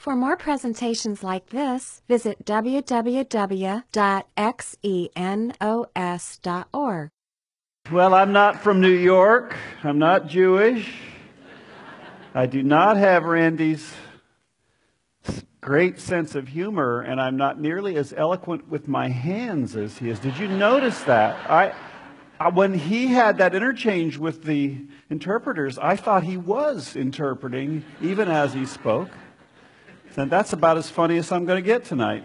For more presentations like this, visit www.xenos.org. Well, I'm not from New York. I'm not Jewish. I do not have Randy's great sense of humor, and I'm not nearly as eloquent with my hands as he is. Did you notice that? When he had that interchange with the interpreters, I thought he was interpreting even as he spoke. And that's about as funny as I'm going to get tonight.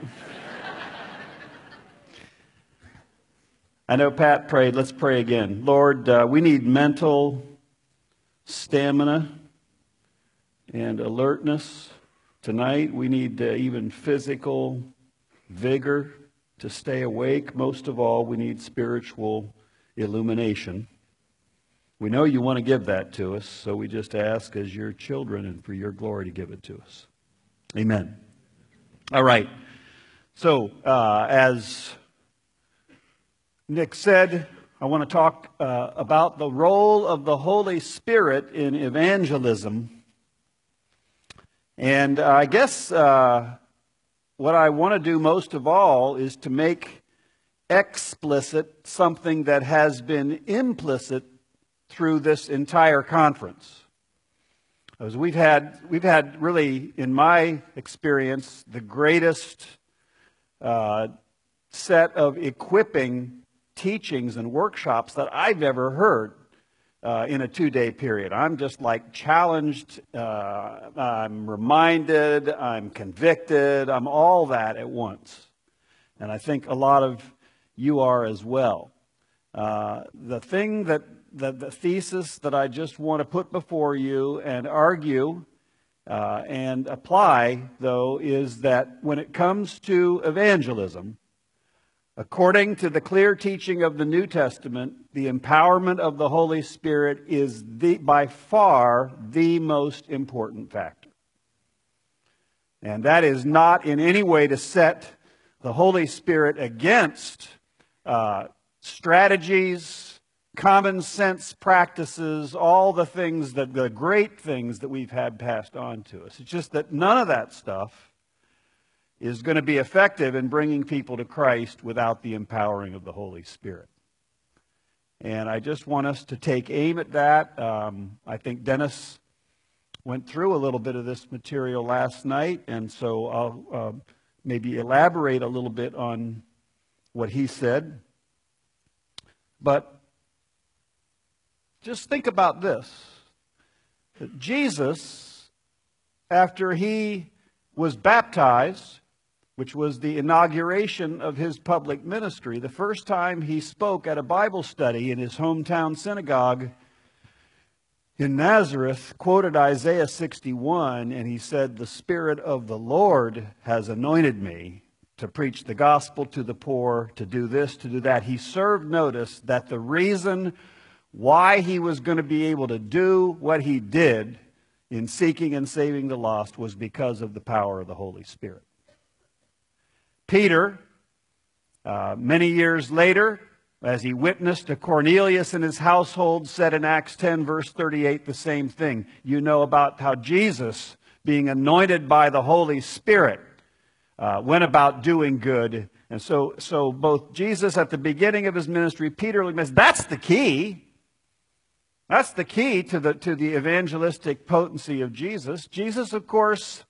I know Pat prayed. Let's pray again. Lord, we need mental stamina and alertness tonight. We need even physical vigor to stay awake. Most of all, we need spiritual illumination. We know you want to give that to us, so we just ask as your children and for your glory to give it to us. Amen. All right. So, as Nick said, I want to talk about the role of the Holy Spirit in evangelism. And I guess what I want to do most of all is to make explicit something that has been implicit through this entire conference. As we've had really, in my experience, the greatest set of equipping teachings and workshops that I've ever heard in a 2-day period. I'm just like challenged, I'm reminded, I'm convicted, I'm all that at once. And I think a lot of you are as well. The thesis that I just want to put before you and argue and apply, though, is that when it comes to evangelism, according to the clear teaching of the New Testament, the empowerment of the Holy Spirit is by far the most important factor. And that is not in any way to set the Holy Spirit against strategies, common sense practices, all the things, the great things that we've had passed on to us. It's just that none of that stuff is going to be effective in bringing people to Christ without the empowering of the Holy Spirit. And I just want us to take aim at that. I think Dennis went through a little bit of this material last night, and so I'll maybe elaborate a little bit on what he said. But just think about this. That Jesus, after he was baptized, which was the inauguration of his public ministry, the first time he spoke at a Bible study in his hometown synagogue in Nazareth, quoted Isaiah 61, and he said, "The Spirit of the Lord has anointed me to preach the gospel to the poor, to do this, to do that." He served notice that the reason why he was going to be able to do what he did in seeking and saving the lost was because of the power of the Holy Spirit. Peter, many years later, as he witnessed to Cornelius and his household, said in Acts 10, verse 38, the same thing. You know about how Jesus, being anointed by the Holy Spirit, went about doing good. And so both Jesus at the beginning of his ministry, Peter, that's the key. That's the key to the evangelistic potency of Jesus. Jesus, of course,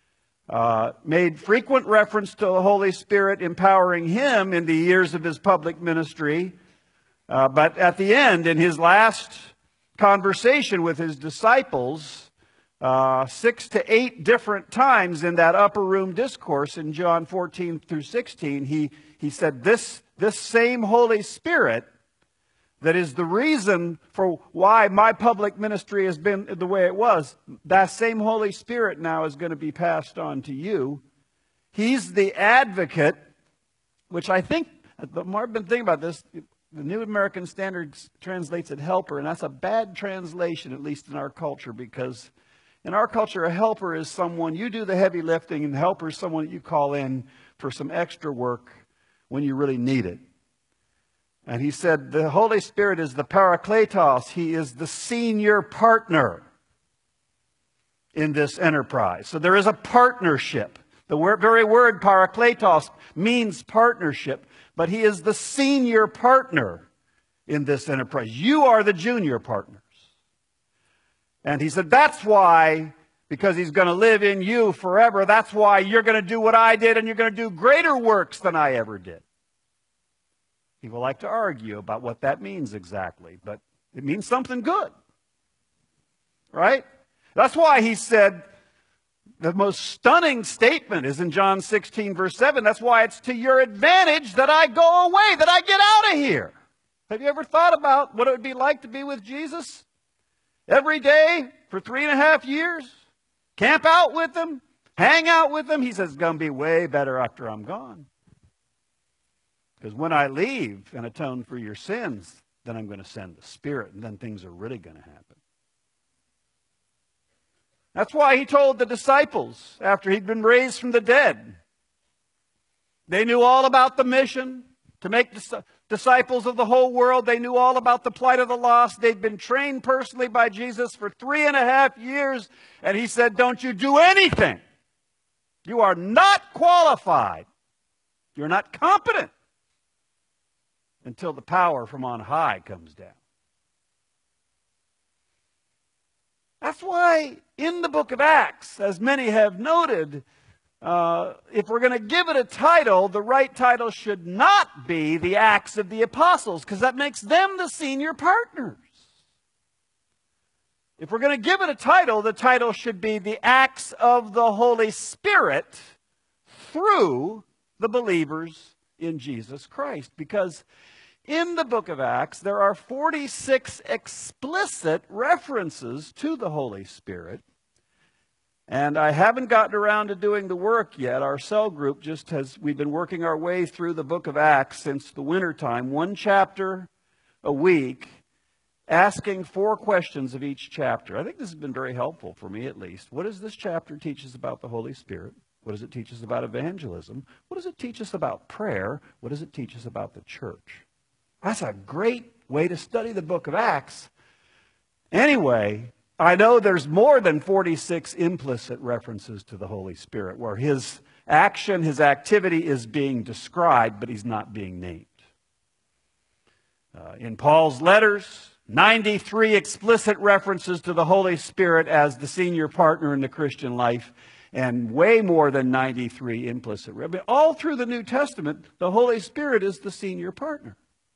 made frequent reference to the Holy Spirit empowering him in the years of his public ministry. But at the end, in his last conversation with his disciples, 6 to 8 different times in that upper room discourse in John 14 through 16, he said, this same Holy Spirit that is the reason for why my public ministry has been the way it was, that same Holy Spirit now is going to be passed on to you. He's the advocate, which I think, the more I've been thinking about this, the New American Standard translates it helper, and that's a bad translation, at least in our culture, because in our culture, a helper is someone, you do the heavy lifting, and the helper is someone that you call in for some extra work when you really need it. And he said the Holy Spirit is the Parakletos. He is the senior partner. in this enterprise. So there is a partnership. The very word parakletos means partnership, but he is the senior partner in this enterprise. You are the junior partners. And he said, that's why, because he's going to live in you forever, that's why you're going to do what I did, and you're going to do greater works than I ever did. People like to argue about what that means exactly, but it means something good. Right? That's why he said, the most stunning statement is in John 16, verse 7. That's why it's to your advantage that I go away, that I get out of here. Have you ever thought about what it would be like to be with Jesus? Every day for 3.5 years? Camp out with him? Hang out with him? He says it's going to be way better after I'm gone. Because when I leave and atone for your sins, then I'm going to send the Spirit, and then things are really going to happen. That's why he told the disciples after he'd been raised from the dead. They knew all about the mission to make disciples of the whole world. They knew all about the plight of the lost. They'd been trained personally by Jesus for 3.5 years. And he said, don't you do anything. You are not qualified. You're not competent until the power from on high comes down. That's why in the book of Acts, as many have noted, if we're going to give it a title, the right title should not be the Acts of the Apostles, because that makes them the senior partners. If we're going to give it a title, the title should be the Acts of the Holy Spirit through the believers in Jesus Christ. Because in the book of Acts, there are 46 explicit references to the Holy Spirit. And I haven't gotten around to doing the work yet. Our cell group we've been working our way through the book of Acts since the wintertime, 1 chapter a week, asking 4 questions of each chapter. I think this has been very helpful for me, at least. What does this chapter teach us about the Holy Spirit? What does it teach us about evangelism? What does it teach us about prayer? What does it teach us about the church? That's a great way to study the book of Acts. Anyway, I know there's more than 46 implicit references to the Holy Spirit where his action, his activity is being described, but he's not being named. In Paul's letters, 93 explicit references to the Holy Spirit as the senior partner in the Christian life, and way more than 93 implicit. All through the New Testament, the Holy Spirit is the senior partner.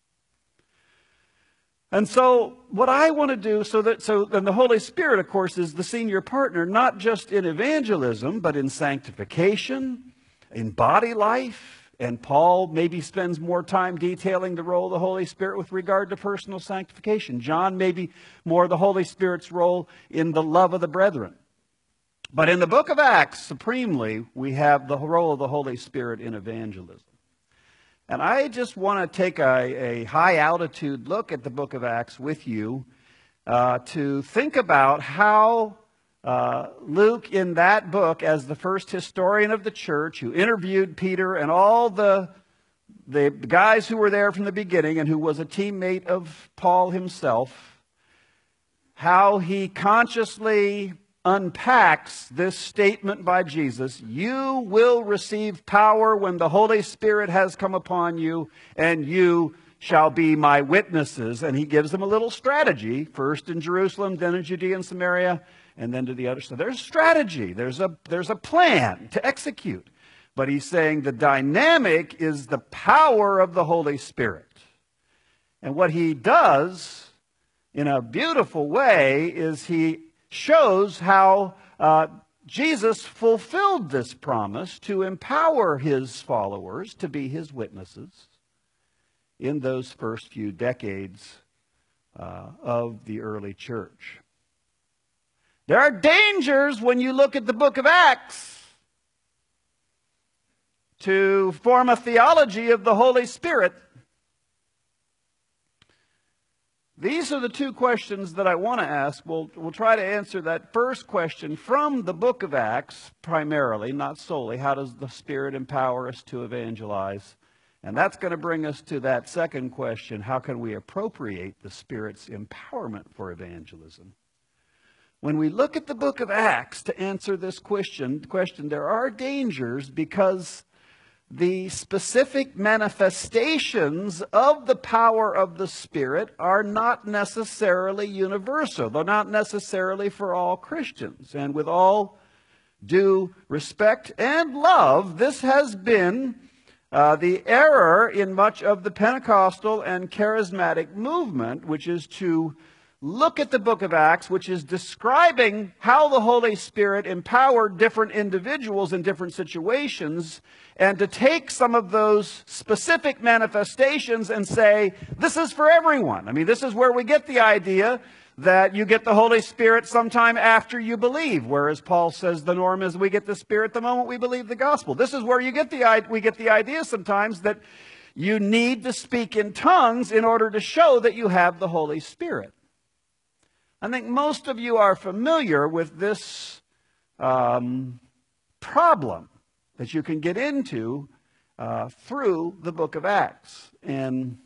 And so what I want to do, then the Holy Spirit, of course, is the senior partner, not just in evangelism, but in sanctification, in body life. And Paul maybe spends more time detailing the role of the Holy Spirit with regard to personal sanctification. John maybe more of the Holy Spirit's role in the love of the brethren. But in the book of Acts, supremely, we have the role of the Holy Spirit in evangelism. And I just want to take a high-altitude look at the book of Acts with you to think about how Luke, in that book, as the first historian of the church, who interviewed Peter and all the guys who were there from the beginning and who was a teammate of Paul himself, how he consciously unpacks this statement by Jesus: you will receive power when the Holy Spirit has come upon you, and you shall be my witnesses. And he gives them a little strategy, first in Jerusalem, then in Judea and Samaria, and then to the other side. There's strategy. There's a plan to execute. But he's saying the dynamic is the power of the Holy Spirit. And what he does in a beautiful way is he shows how Jesus fulfilled this promise to empower his followers to be his witnesses in those first few decades of the early church. There are dangers when you look at the book of Acts to form a theology of the Holy Spirit. These are the 2 questions that I want to ask. We'll try to answer that first question from the book of Acts, primarily, not solely. How does the Spirit empower us to evangelize? And that's going to bring us to that second question: how can we appropriate the Spirit's empowerment for evangelism? when we look at the book of Acts to answer this question, there are dangers because the specific manifestations of the power of the Spirit are not necessarily universal. They're not necessarily for all Christians. And with all due respect and love, this has been the error in much of the Pentecostal and charismatic movement, which is to look at the book of Acts, which is describing how the Holy Spirit empowered different individuals in different situations, and to take some of those specific manifestations and say, this is for everyone. I mean, this is where we get the idea that you get the Holy Spirit sometime after you believe, whereas Paul says the norm is we get the Spirit the moment we believe the gospel. This is where we get the idea sometimes that you need to speak in tongues in order to show that you have the Holy Spirit. I think most of you are familiar with this problem that you can get into through the book of Acts. And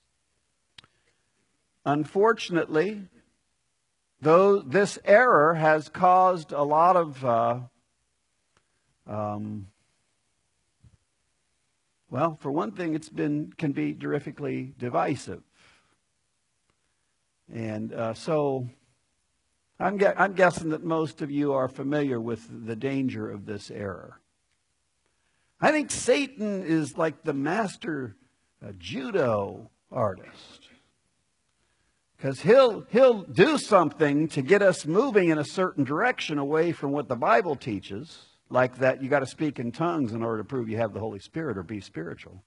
unfortunately, though this error has caused a lot of, well, for one thing, can be terrifically divisive. And so I'm guessing that most of you are familiar with the danger of this error. I think Satan is like the master judo artist. Because he'll do something to get us moving in a certain direction away from what the Bible teaches, like that you got to speak in tongues in order to prove you have the Holy Spirit or be spiritual.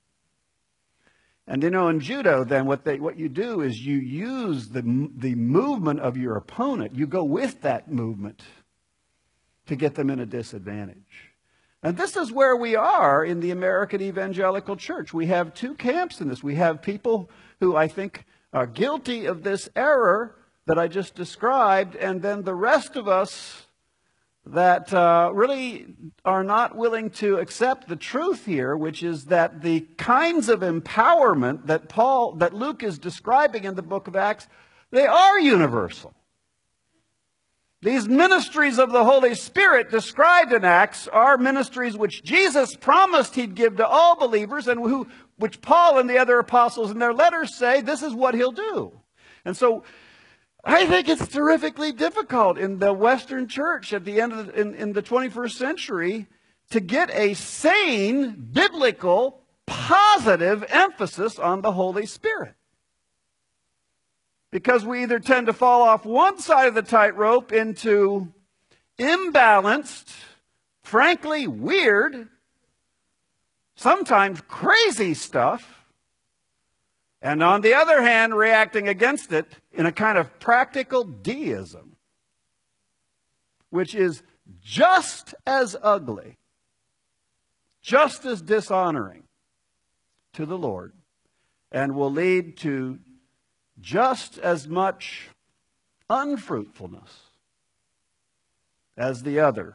And in judo, then what you do is you use the movement of your opponent. You go with that movement to get them in a disadvantage. And this is where we are in the American evangelical church. We have two camps in this. We have people who I think are guilty of this error that I just described, and then the rest of us that really are not willing to accept the truth here, which is that the kinds of empowerment that Luke is describing in the book of Acts, they are universal. These ministries of the Holy Spirit described in Acts are ministries which Jesus promised he'd give to all believers, and which Paul and the other apostles in their letters say this is what he'll do. And so I think it's terrifically difficult in the Western church at the end of in the 21st century to get a sane, biblical, positive emphasis on the Holy Spirit. Because we either tend to fall off one side of the tightrope into imbalanced, frankly weird, sometimes crazy stuff, and on the other hand, reacting against it in a kind of practical deism, which is just as ugly, just as dishonoring to the Lord, and will lead to just as much unfruitfulness as the other.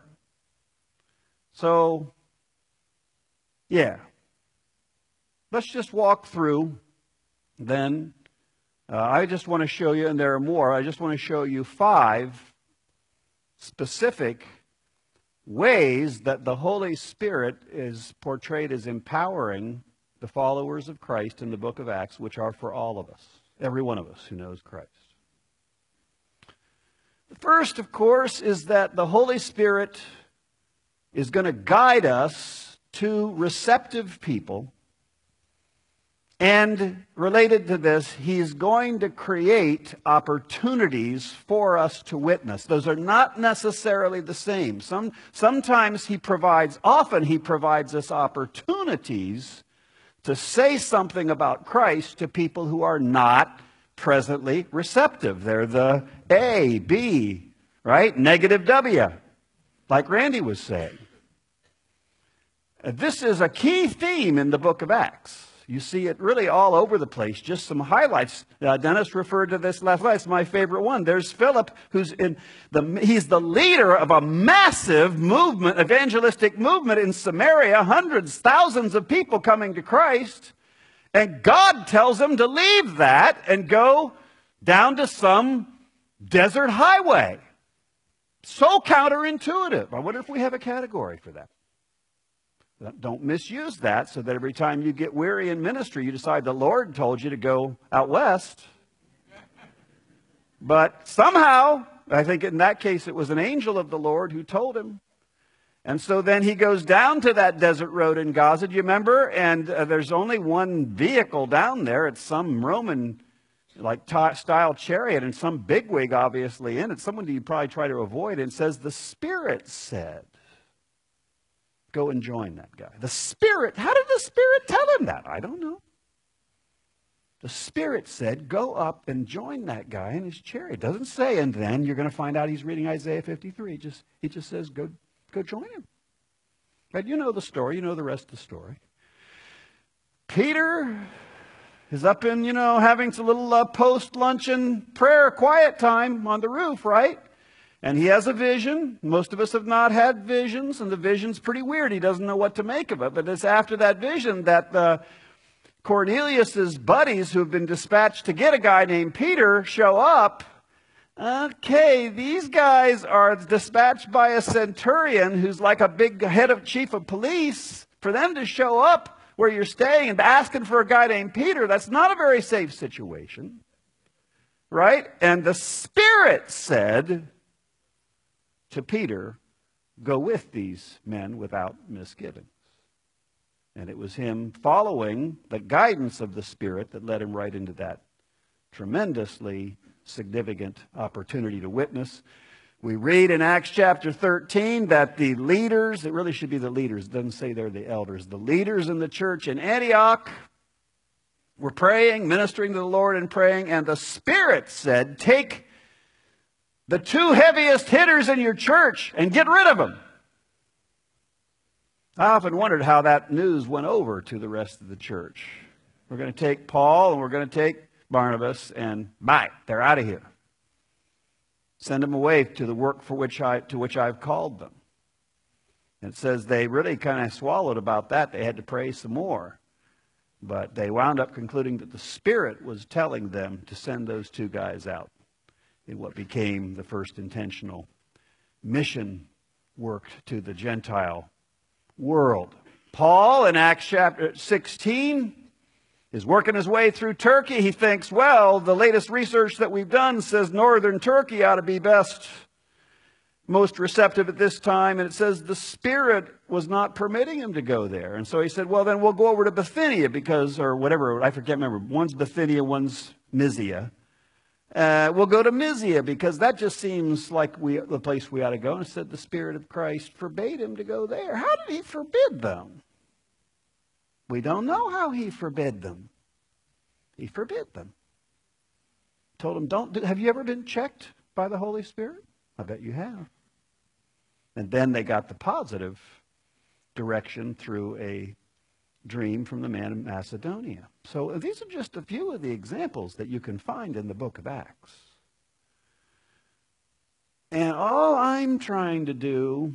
So, yeah. Let's just walk through then. I just want to show you, and there are more, I just want to show you 5 specific ways that the Holy Spirit is portrayed as empowering the followers of Christ in the book of Acts, which are for all of us, every one of us who knows Christ. The first, of course, is that the Holy Spirit is going to guide us to receptive people. And related to this, he's going to create opportunities for us to witness. Those are not necessarily the same. Sometimes often he provides us opportunities to say something about Christ to people who are not presently receptive. They're the A, B, right? Negative W, like Randy was saying. This is a key theme in the book of Acts. You see it really all over the place. Just some highlights. Dennis referred to this last night. It's my favorite one. There's Philip, he's the leader of a massive movement, evangelistic movement in Samaria. Hundreds, thousands of people coming to Christ. And God tells him to leave that and go down to some desert highway So counterintuitive. I wonder if we have a category for that. Don't misuse that so that every time you get weary in ministry, you decide the Lord told you to go out west. But somehow, I think in that case, it was an angel of the Lord who told him. And so then he goes down to that desert road in Gaza, do you remember? And there's only one vehicle down there. It's some Roman style chariot and some bigwig obviously in it. Someone you probably try to avoid. And it says the Spirit said, go and join that guy. The Spirit, how did the Spirit tell him that? I don't know. The Spirit said, go up and join that guy in his chariot. It doesn't say, and then you're going to find out he's reading Isaiah 53. He just says, go join him. But you know the story. You know the rest of the story. Peter is up in, having a little post-luncheon prayer quiet time on the roof, right? And he has a vision. Most of us have not had visions, and the vision's pretty weird. He doesn't know what to make of it. But it's after that vision that Cornelius's buddies who have been dispatched to get a guy named Peter show up. Okay, these guys are dispatched by a centurion who's like a big chief of police. For them to show up where you're staying and asking for a guy named Peter, that's not a very safe situation. Right? And the Spirit said to Peter, go with these men without misgivings. And it was him following the guidance of the Spirit that led him right into that tremendously significant opportunity to witness. We read in Acts chapter 13 that the leaders, it really should be the leaders, it doesn't say they're the elders, the leaders in the church in Antioch were praying, ministering to the Lord and praying, and the Spirit said, take the two heaviest hitters in your church and get rid of them. I often wondered how that news went over to the rest of the church. We're going to take Paul and we're going to take Barnabas, and bye, they're out of here. Send them away to the work to which I've called them. And it says they really kind of swallowed about that. They had to pray some more. But they wound up concluding that the Spirit was telling them to send those two guys out in what became the first intentional mission work to the Gentile world. Paul in Acts chapter 16 is working his way through Turkey. He thinks, well, the latest research that we've done says northern Turkey ought to be most receptive at this time. And it says the Spirit was not permitting him to go there. And so he said, well, then we'll go over to Bithynia or whatever, I forget, remember, one's Bithynia, one's Mysia. We'll go to Mysia because that just seems like the place we ought to go. And it said the Spirit of Christ forbade him to go there. How did he forbid them? We don't know how he forbid them. He forbid them. Told them, have you ever been checked by the Holy Spirit? I bet you have. And then they got the positive direction through a dream from the man in Macedonia. So these are just a few of the examples that you can find in the book of Acts. And all I'm trying to do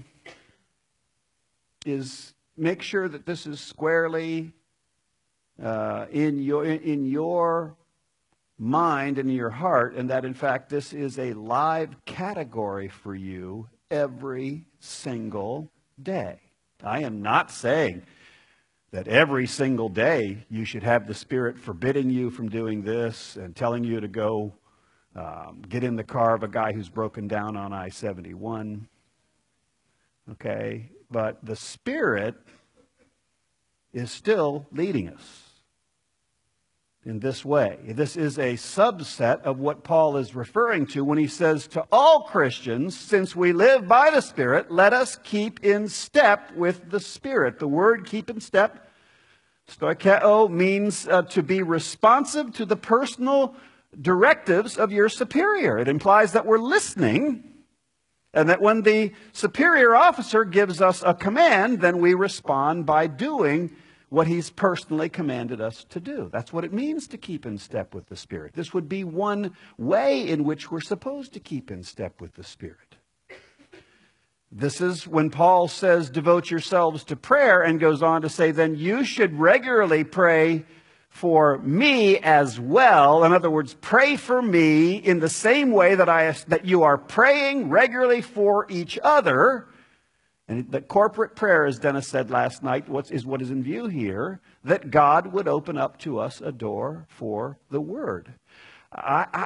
is make sure that this is squarely in your mind and in your heart, and that in fact this is a live category for you every single day. I am not saying that every single day you should have the Spirit forbidding you from doing this and telling you to go get in the car of a guy who's broken down on I-71. Okay? But the Spirit is still leading us in this way. This is a subset of what Paul is referring to when he says to all Christians, since we live by the Spirit, let us keep in step with the Spirit. The word keep in step, stoikeo, means to be responsive to the personal directives of your superior. It implies that we're listening, and that when the superior officer gives us a command, then we respond by doing what he's personally commanded us to do. That's what it means to keep in step with the Spirit. This would be one way in which we're supposed to keep in step with the Spirit. This is when Paul says, devote yourselves to prayer, and goes on to say, then you should regularly pray for me as well. In other words, pray for me in the same way that you are praying regularly for each other. And the corporate prayer, as Dennis said last night, what is in view here, that God would open up to us a door for the Word. I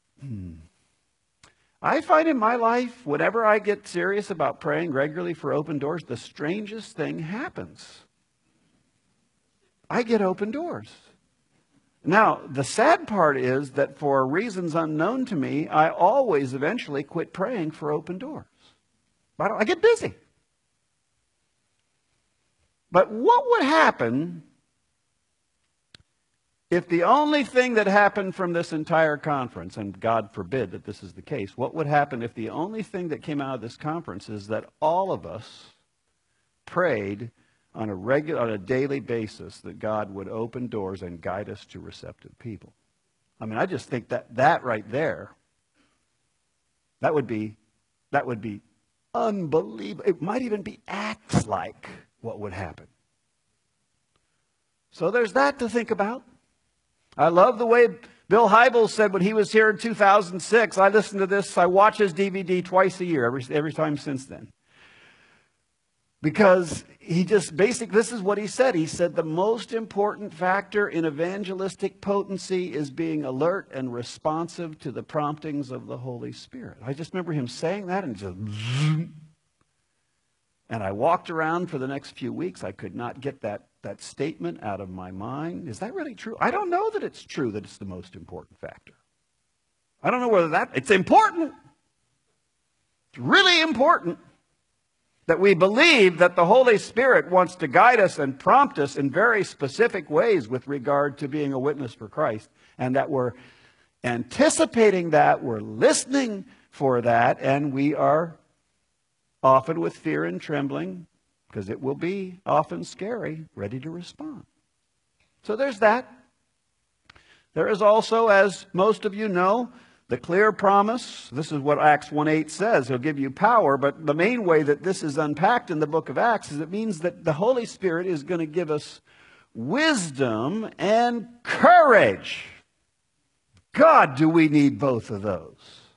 find in my life, whenever I get serious about praying regularly for open doors, the strangest thing happens. I get open doors. Now, the sad part is that for reasons unknown to me, I always eventually quit praying for open doors. I get busy. But what would happen if the only thing that happened from this entire conference, and God forbid that this is the case, what would happen if the only thing that came out of this conference is that all of us prayed on a daily basis that God would open doors and guide us to receptive people? I mean, I just think that right there, that would be unbelievable. It might even be acts like what would happen. So there's that to think about. I love the way Bill Hybels said when he was here in 2006, I listened to this, I watch his DVD twice a year, every time since then. Because he just this is what he said. He said the most important factor in evangelistic potency is being alert and responsive to the promptings of the Holy Spirit. I just remember him saying that and just zoom. And I walked around for the next few weeks. I could not get that statement out of my mind. Is that really true? I don't know that it's true that it's the most important factor. I don't know whether it's important. It's really important that we believe that the Holy Spirit wants to guide us and prompt us in very specific ways with regard to being a witness for Christ, and that we're anticipating that, we're listening for that, and we are often with fear and trembling, because it will be often scary, ready to respond. So there's that. There is also, as most of you know, the clear promise. This is what Acts 1:8 says. He'll give you power, but the main way that this is unpacked in the book of Acts is it means that the Holy Spirit is going to give us wisdom and courage. God, do we need both of those?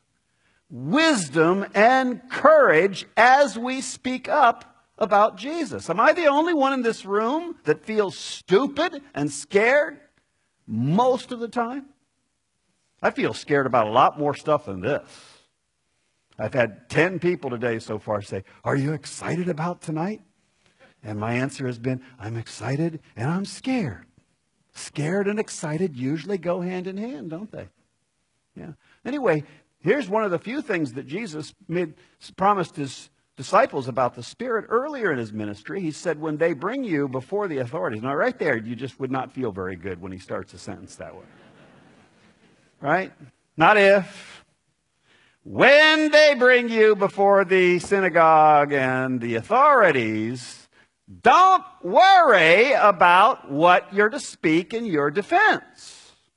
Wisdom and courage as we speak up about Jesus. Am I the only one in this room that feels stupid and scared most of the time? I feel scared about a lot more stuff than this. I've had 10 people today so far say, "Are you excited about tonight?" And my answer has been, I'm excited and I'm scared. Scared and excited usually go hand in hand, don't they? Yeah. Anyway, here's one of the few things that Jesus promised his disciples about the Spirit earlier in his ministry. He said, when they bring you before the authorities. Now, right there, you just would not feel very good when he starts a sentence that way. Right? Not if. When they bring you before the synagogue and the authorities, don't worry about what you're to speak in your defense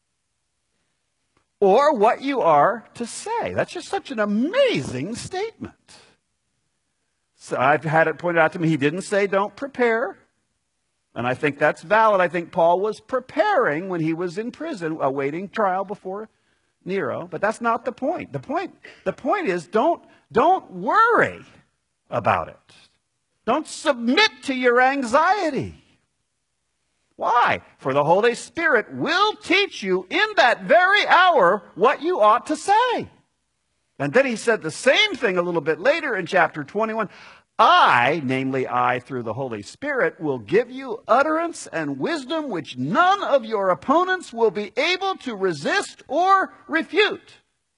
or what you are to say. That's just such an amazing statement. So I've had it pointed out to me, he didn't say don't prepare. And I think that's valid. I think Paul was preparing when he was in prison, awaiting trial before Nero. But that's not the point. The point is don't worry about it. Don't submit to your anxiety. Why? For the Holy Spirit will teach you in that very hour what you ought to say. And then he said the same thing a little bit later in chapter 21. I, namely I through the Holy Spirit, will give you utterance and wisdom which none of your opponents will be able to resist or refute.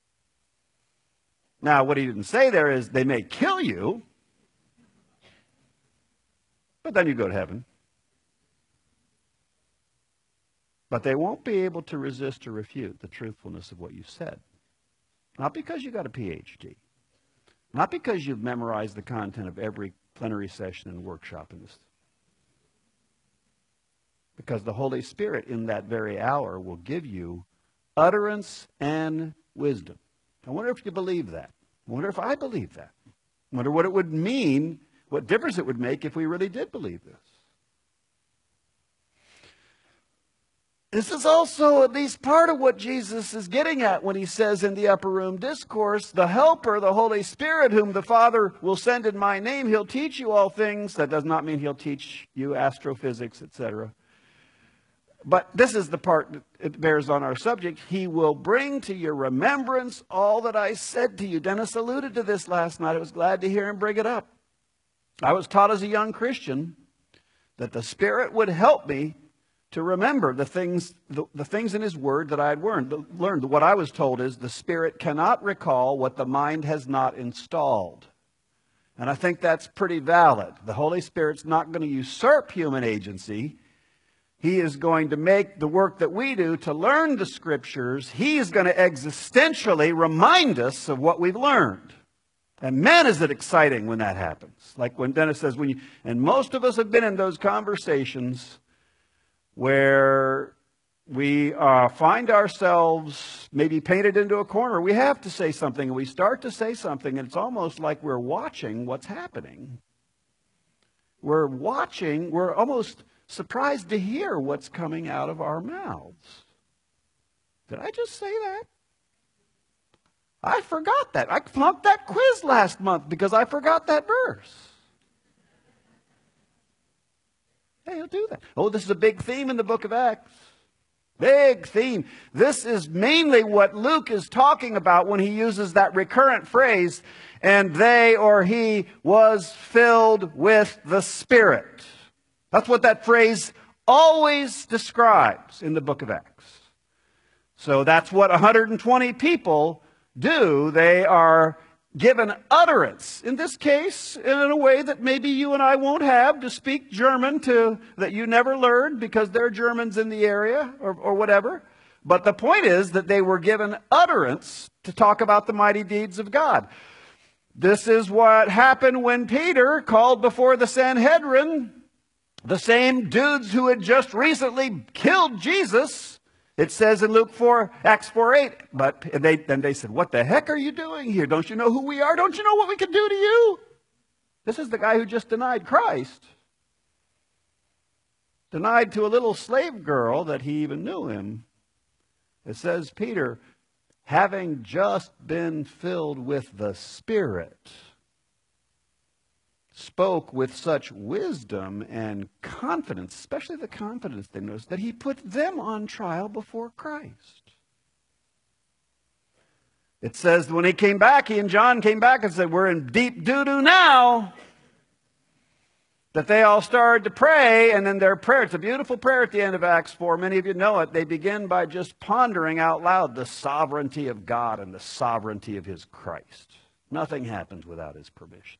Now, what he didn't say there is they may kill you, but then you go to heaven. But they won't be able to resist or refute the truthfulness of what you said. Not because you got a PhD. Not because you've memorized the content of every plenary session and workshop in this. Because the Holy Spirit in that very hour will give you utterance and wisdom. I wonder if you believe that. I wonder if I believe that. I wonder what it would mean, what difference it would make if we really did believe this. This is also at least part of what Jesus is getting at when he says in the Upper Room Discourse, the Helper, the Holy Spirit, whom the Father will send in my name, he'll teach you all things. That does not mean he'll teach you astrophysics, etc. But this is the part that it bears on our subject. He will bring to your remembrance all that I said to you. Dennis alluded to this last night. I was glad to hear him bring it up. I was taught as a young Christian that the Spirit would help me to remember the things in His Word that I had learned. What I was told is the Spirit cannot recall what the mind has not installed. And I think that's pretty valid. The Holy Spirit's not going to usurp human agency. He is going to make the work that we do to learn the Scriptures. He is going to existentially remind us of what we've learned. And man, is it exciting when that happens. Like when Dennis says, and most of us have been in those conversations where we find ourselves maybe painted into a corner. We have to say something, and we start to say something, and it's almost like we're watching what's happening. We're almost surprised to hear what's coming out of our mouths. Did I just say that? I forgot that. I flunked that quiz last month because I forgot that verse. Hey, he'll do that. Oh, this is a big theme in the book of Acts. Big theme. This is mainly what Luke is talking about when he uses that recurrent phrase, and they or he was filled with the Spirit. That's what that phrase always describes in the book of Acts. So that's what 120 people do. They are given utterance, in this case, in a way that maybe you and I won't have, to speak German that you never learned because there are Germans in the area or whatever. But the point is that they were given utterance to talk about the mighty deeds of God. This is what happened when Peter called before the Sanhedrin the same dudes who had just recently killed Jesus. It says in Acts 4:8, but they said, what the heck are you doing here? Don't you know who we are? Don't you know what we can do to you? This is the guy who just denied Christ. Denied to a little slave girl that he even knew him. It says, Peter, having just been filled with the Spirit, spoke with such wisdom and confidence, especially the confidence they noticed, that he put them on trial before Christ. It says when he and John came back and said, we're in deep doo-doo now, that they all started to pray, and then their prayer, it's a beautiful prayer at the end of Acts 4. Many of you know it. They begin by just pondering out loud the sovereignty of God and the sovereignty of His Christ. Nothing happens without His permission.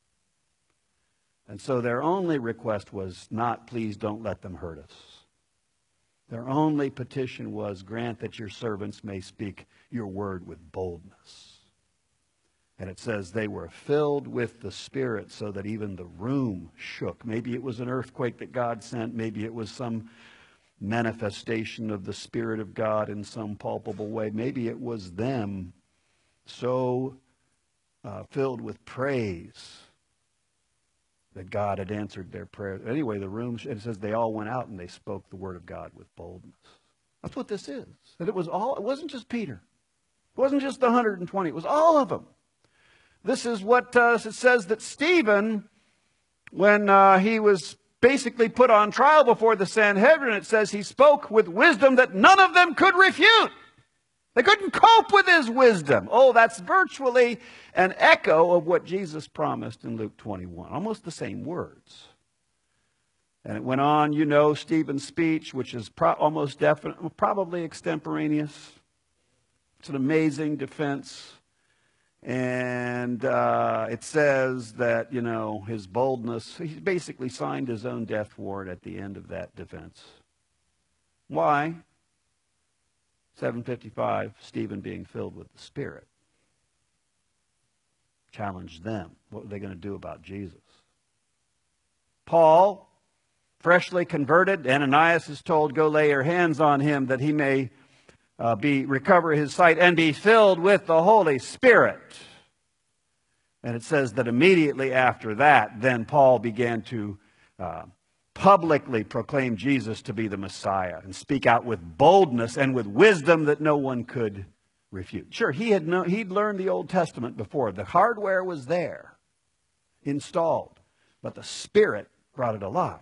And so their only request was not, please don't let them hurt us. Their only petition was, grant that your servants may speak your word with boldness. And it says they were filled with the Spirit so that even the room shook. Maybe it was an earthquake that God sent. Maybe it was some manifestation of the Spirit of God in some palpable way. Maybe it was them so filled with praise that God had answered their prayer. Anyway, the room, it says they all went out and they spoke the word of God with boldness. That's what this is. That it wasn't just Peter. It wasn't just the 120. It was all of them. This is what it says that Stephen, when he was basically put on trial before the Sanhedrin, it says he spoke with wisdom that none of them could refute. They couldn't cope with his wisdom. Oh, that's virtually an echo of what Jesus promised in Luke 21. Almost the same words. And it went on, Stephen's speech, which is almost definitely, probably extemporaneous. It's an amazing defense. And it says that, his boldness, he basically signed his own death warrant at the end of that defense. Why? 755, Stephen being filled with the Spirit. Challenged them. What were they going to do about Jesus? Paul, freshly converted, Ananias is told, go lay your hands on him that he may recover his sight and be filled with the Holy Spirit. And it says that immediately after that, then Paul began to publicly proclaim Jesus to be the Messiah and speak out with boldness and with wisdom that no one could refute. Sure, he'd learned the Old Testament before. The hardware was there, installed, but the Spirit brought it alive.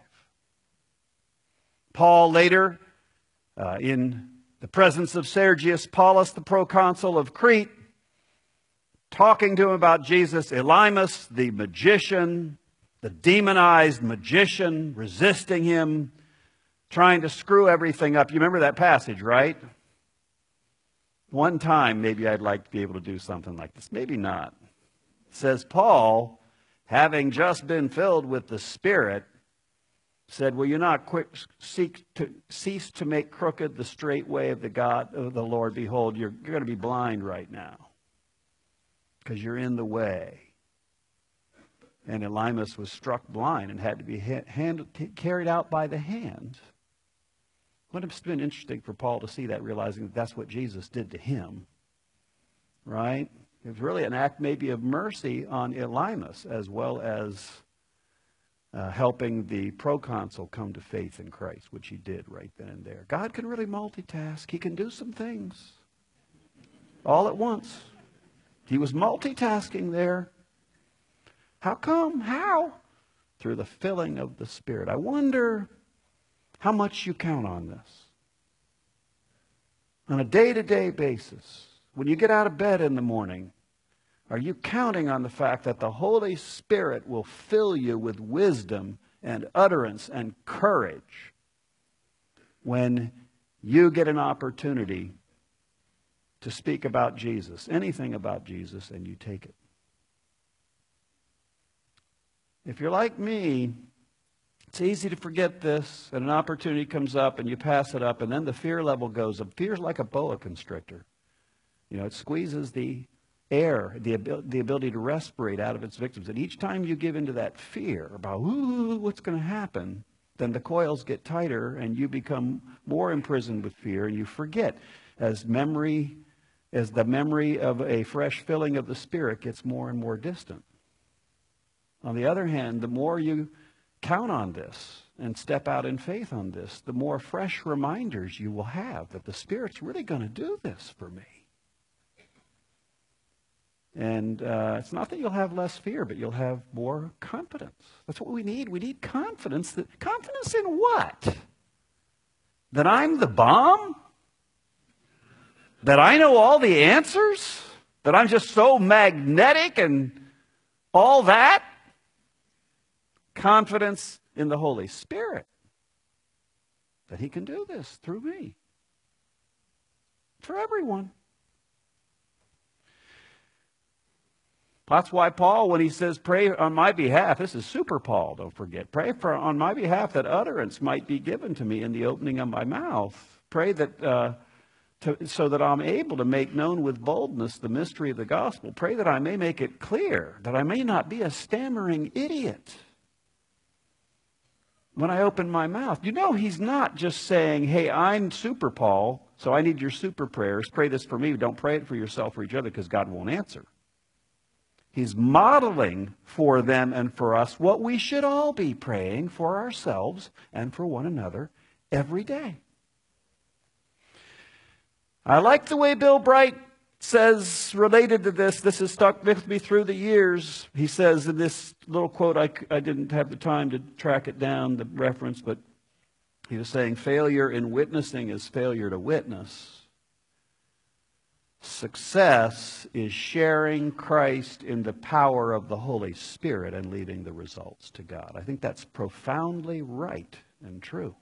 Paul later, in the presence of Sergius Paulus, the proconsul of Crete, talking to him about Jesus, Elymas, the magician, the demonized magician, resisting him, trying to screw everything up. You remember that passage, right? One time, maybe I'd like to be able to do something like this. Maybe not. It says, Paul, having just been filled with the Spirit, said, will you not cease to make crooked the straight way of the Lord? Behold, you're going to be blind right now because you're in the way. And Elymas was struck blind and had to be carried out by the hand. Wouldn't it have been interesting for Paul to see that, realizing that that's what Jesus did to him, right? It was really an act maybe of mercy on Elymas, as well as helping the proconsul come to faith in Christ, which he did right then and there. God can really multitask. He can do some things all at once. He was multitasking there. How come? How? Through the filling of the Spirit. I wonder how much you count on this. On a day-to-day basis, when you get out of bed in the morning, are you counting on the fact that the Holy Spirit will fill you with wisdom and utterance and courage when you get an opportunity to speak about Jesus, anything about Jesus, and you take it? If you're like me, it's easy to forget this, and an opportunity comes up, and you pass it up, and then the fear level goes up. Fear's like a boa constrictor. You know, it squeezes the air, the ability to respirate out of its victims. And each time you give into that fear about, ooh, what's going to happen, then the coils get tighter, and you become more imprisoned with fear, and you forget. As the memory of a fresh filling of the Spirit gets more and more distant. On the other hand, the more you count on this and step out in faith on this, the more fresh reminders you will have that the Spirit's really going to do this for me. And it's not that you'll have less fear, but you'll have more confidence. That's what we need. We need confidence. Confidence in what? That I'm the bomb? That I know all the answers? That I'm just so magnetic and all that? Confidence in the Holy Spirit. That He can do this through me. For everyone. That's why Paul, when he says, pray on my behalf, this is super Paul, don't forget. Pray on my behalf that utterance might be given to me in the opening of my mouth. Pray that so that I'm able to make known with boldness the mystery of the gospel. Pray that I may make it clear, that I may not be a stammering idiot when I open my mouth. You know, he's not just saying, hey, I'm super Paul, so I need your super prayers. Pray this for me. Don't pray it for yourself or each other because God won't answer. He's modeling for them and for us what we should all be praying for ourselves and for one another every day. I like the way Bill Bright says, related to this has stuck with me through the years. He says in this little quote, I didn't have the time to track it down, the reference, but he was saying, failure in witnessing is failure to witness. Success is sharing Christ in the power of the Holy Spirit and leaving the results to God. I think that's profoundly right and true.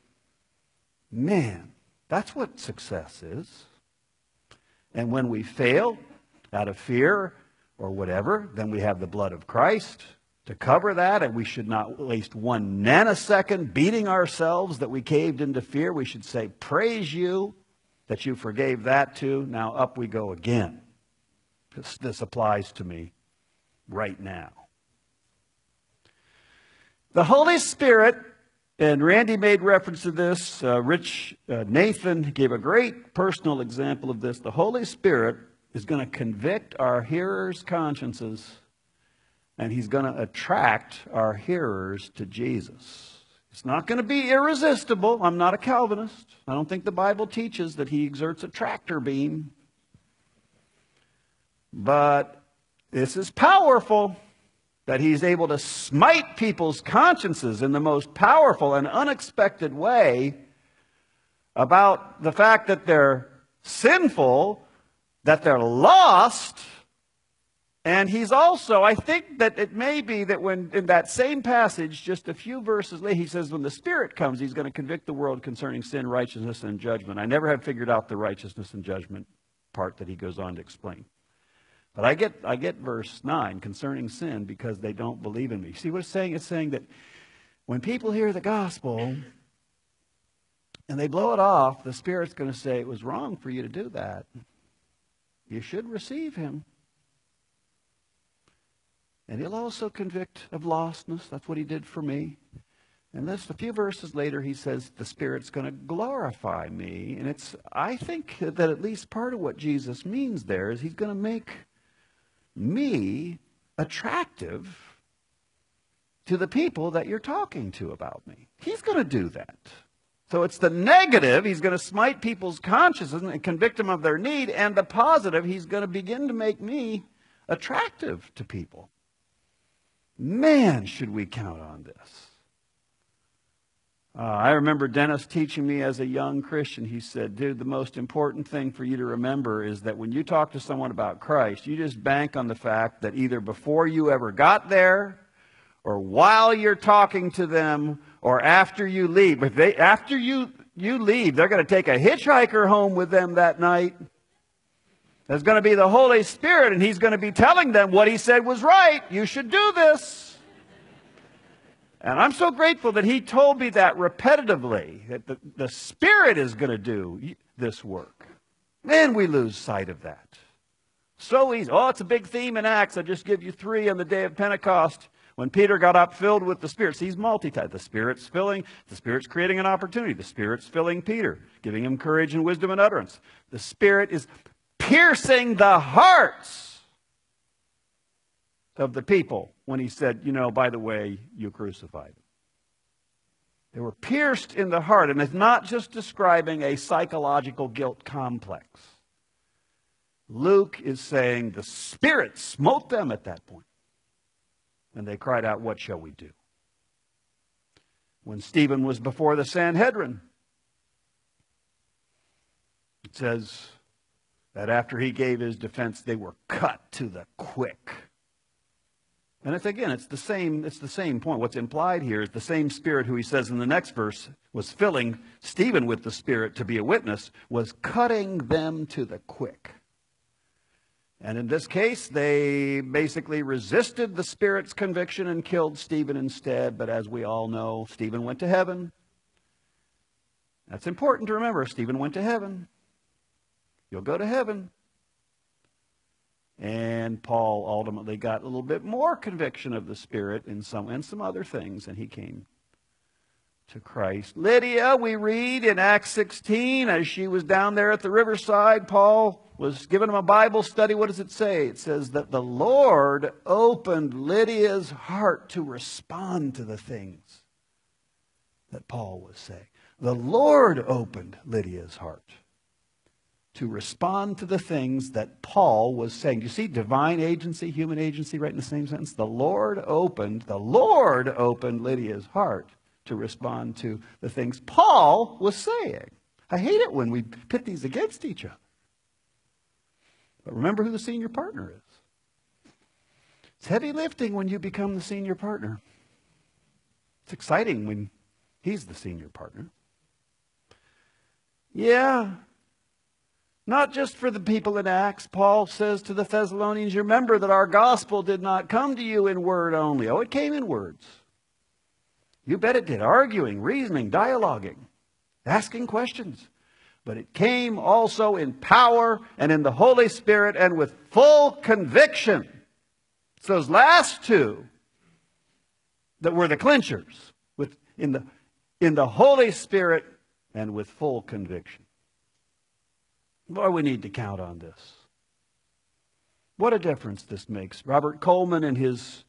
Man, that's what success is. And when we fail out of fear or whatever, then we have the blood of Christ to cover that, and we should not waste 1 nanosecond beating ourselves that we caved into fear. We should say, praise you that you forgave that too. Now up we go again. This applies to me right now. The Holy Spirit, and Randy made reference to this. Nathan gave a great personal example of this. The Holy Spirit is going to convict our hearers' consciences, and He's going to attract our hearers to Jesus. It's not going to be irresistible. I'm not a Calvinist. I don't think the Bible teaches that he exerts a tractor beam. But this is powerful, that he's able to smite people's consciences in the most powerful and unexpected way about the fact that they're sinful, that they're lost. And he's also, I think that it may be that when in that same passage, just a few verses later, he says when the Spirit comes, he's going to convict the world concerning sin, righteousness, and judgment. I never have figured out the righteousness and judgment part that he goes on to explain. But I get verse 9 concerning sin because they don't believe in me. See what it's saying? It's saying that when people hear the gospel and they blow it off, the Spirit's going to say it was wrong for you to do that. You should receive him. And he'll also convict of lostness. That's what he did for me. And just a few verses later, he says the Spirit's going to glorify me. And I think that at least part of what Jesus means there is he's going to make me attractive to the people that you're talking to about me. He's going to do that. So it's the negative. He's going to smite people's consciences and convict them of their need. And the positive, he's going to begin to make me attractive to people. Man, should we count on this. I remember Dennis teaching me as a young Christian. He said, dude, the most important thing for you to remember is that when you talk to someone about Christ, you just bank on the fact that either before you ever got there, or while you're talking to them, or after you leave. After you leave, they're going to take a hitchhiker home with them that night. There's going to be the Holy Spirit, and he's going to be telling them what he said was right. You should do this. And I'm so grateful that he told me that repetitively, that the Spirit is going to do this work. Man, we lose sight of that. So easy. Oh, it's a big theme in Acts. I'll just give you 3 on the day of Pentecost. When Peter got up filled with the Spirit. See, he's multi-type. The Spirit's filling. The Spirit's creating an opportunity. The Spirit's filling Peter, giving him courage and wisdom and utterance. The Spirit is piercing the hearts of the people when he said, you know, by the way, you crucified him. They were pierced in the heart. And it's not just describing a psychological guilt complex. Luke is saying the Spirit smote them at that point. And they cried out, what shall we do? When Stephen was before the Sanhedrin, it says that after he gave his defense, they were cut to the quick. And it's the same point. What's implied here is the same Spirit who he says in the next verse was filling Stephen with the Spirit to be a witness, was cutting them to the quick. And in this case, they basically resisted the Spirit's conviction and killed Stephen instead. But as we all know, Stephen went to heaven. That's important to remember. Stephen went to heaven. You'll go to heaven. And Paul ultimately got a little bit more conviction of the Spirit in some other things, and he came to Christ. Lydia, we read in Acts 16, as she was down there at the riverside, Paul was giving him a Bible study. What does it say? It says that the Lord opened Lydia's heart to respond to the things that Paul was saying. The Lord opened Lydia's heart to respond to the things that Paul was saying. You see divine agency, human agency, right in the same sentence? The Lord opened Lydia's heart to respond to the things Paul was saying. I hate it when we pit these against each other. But remember who the senior partner is. It's heavy lifting when you become the senior partner. It's exciting when he's the senior partner. Yeah. Not just for the people in Acts. Paul says to the Thessalonians, remember that our gospel did not come to you in word only. Oh, it came in words. You bet it did. Arguing, reasoning, dialoguing, asking questions. But it came also in power and in the Holy Spirit and with full conviction. It's those last two that were the clinchers. In the Holy Spirit and with full conviction. Boy, we need to count on this. What a difference this makes. Robert Coleman, in his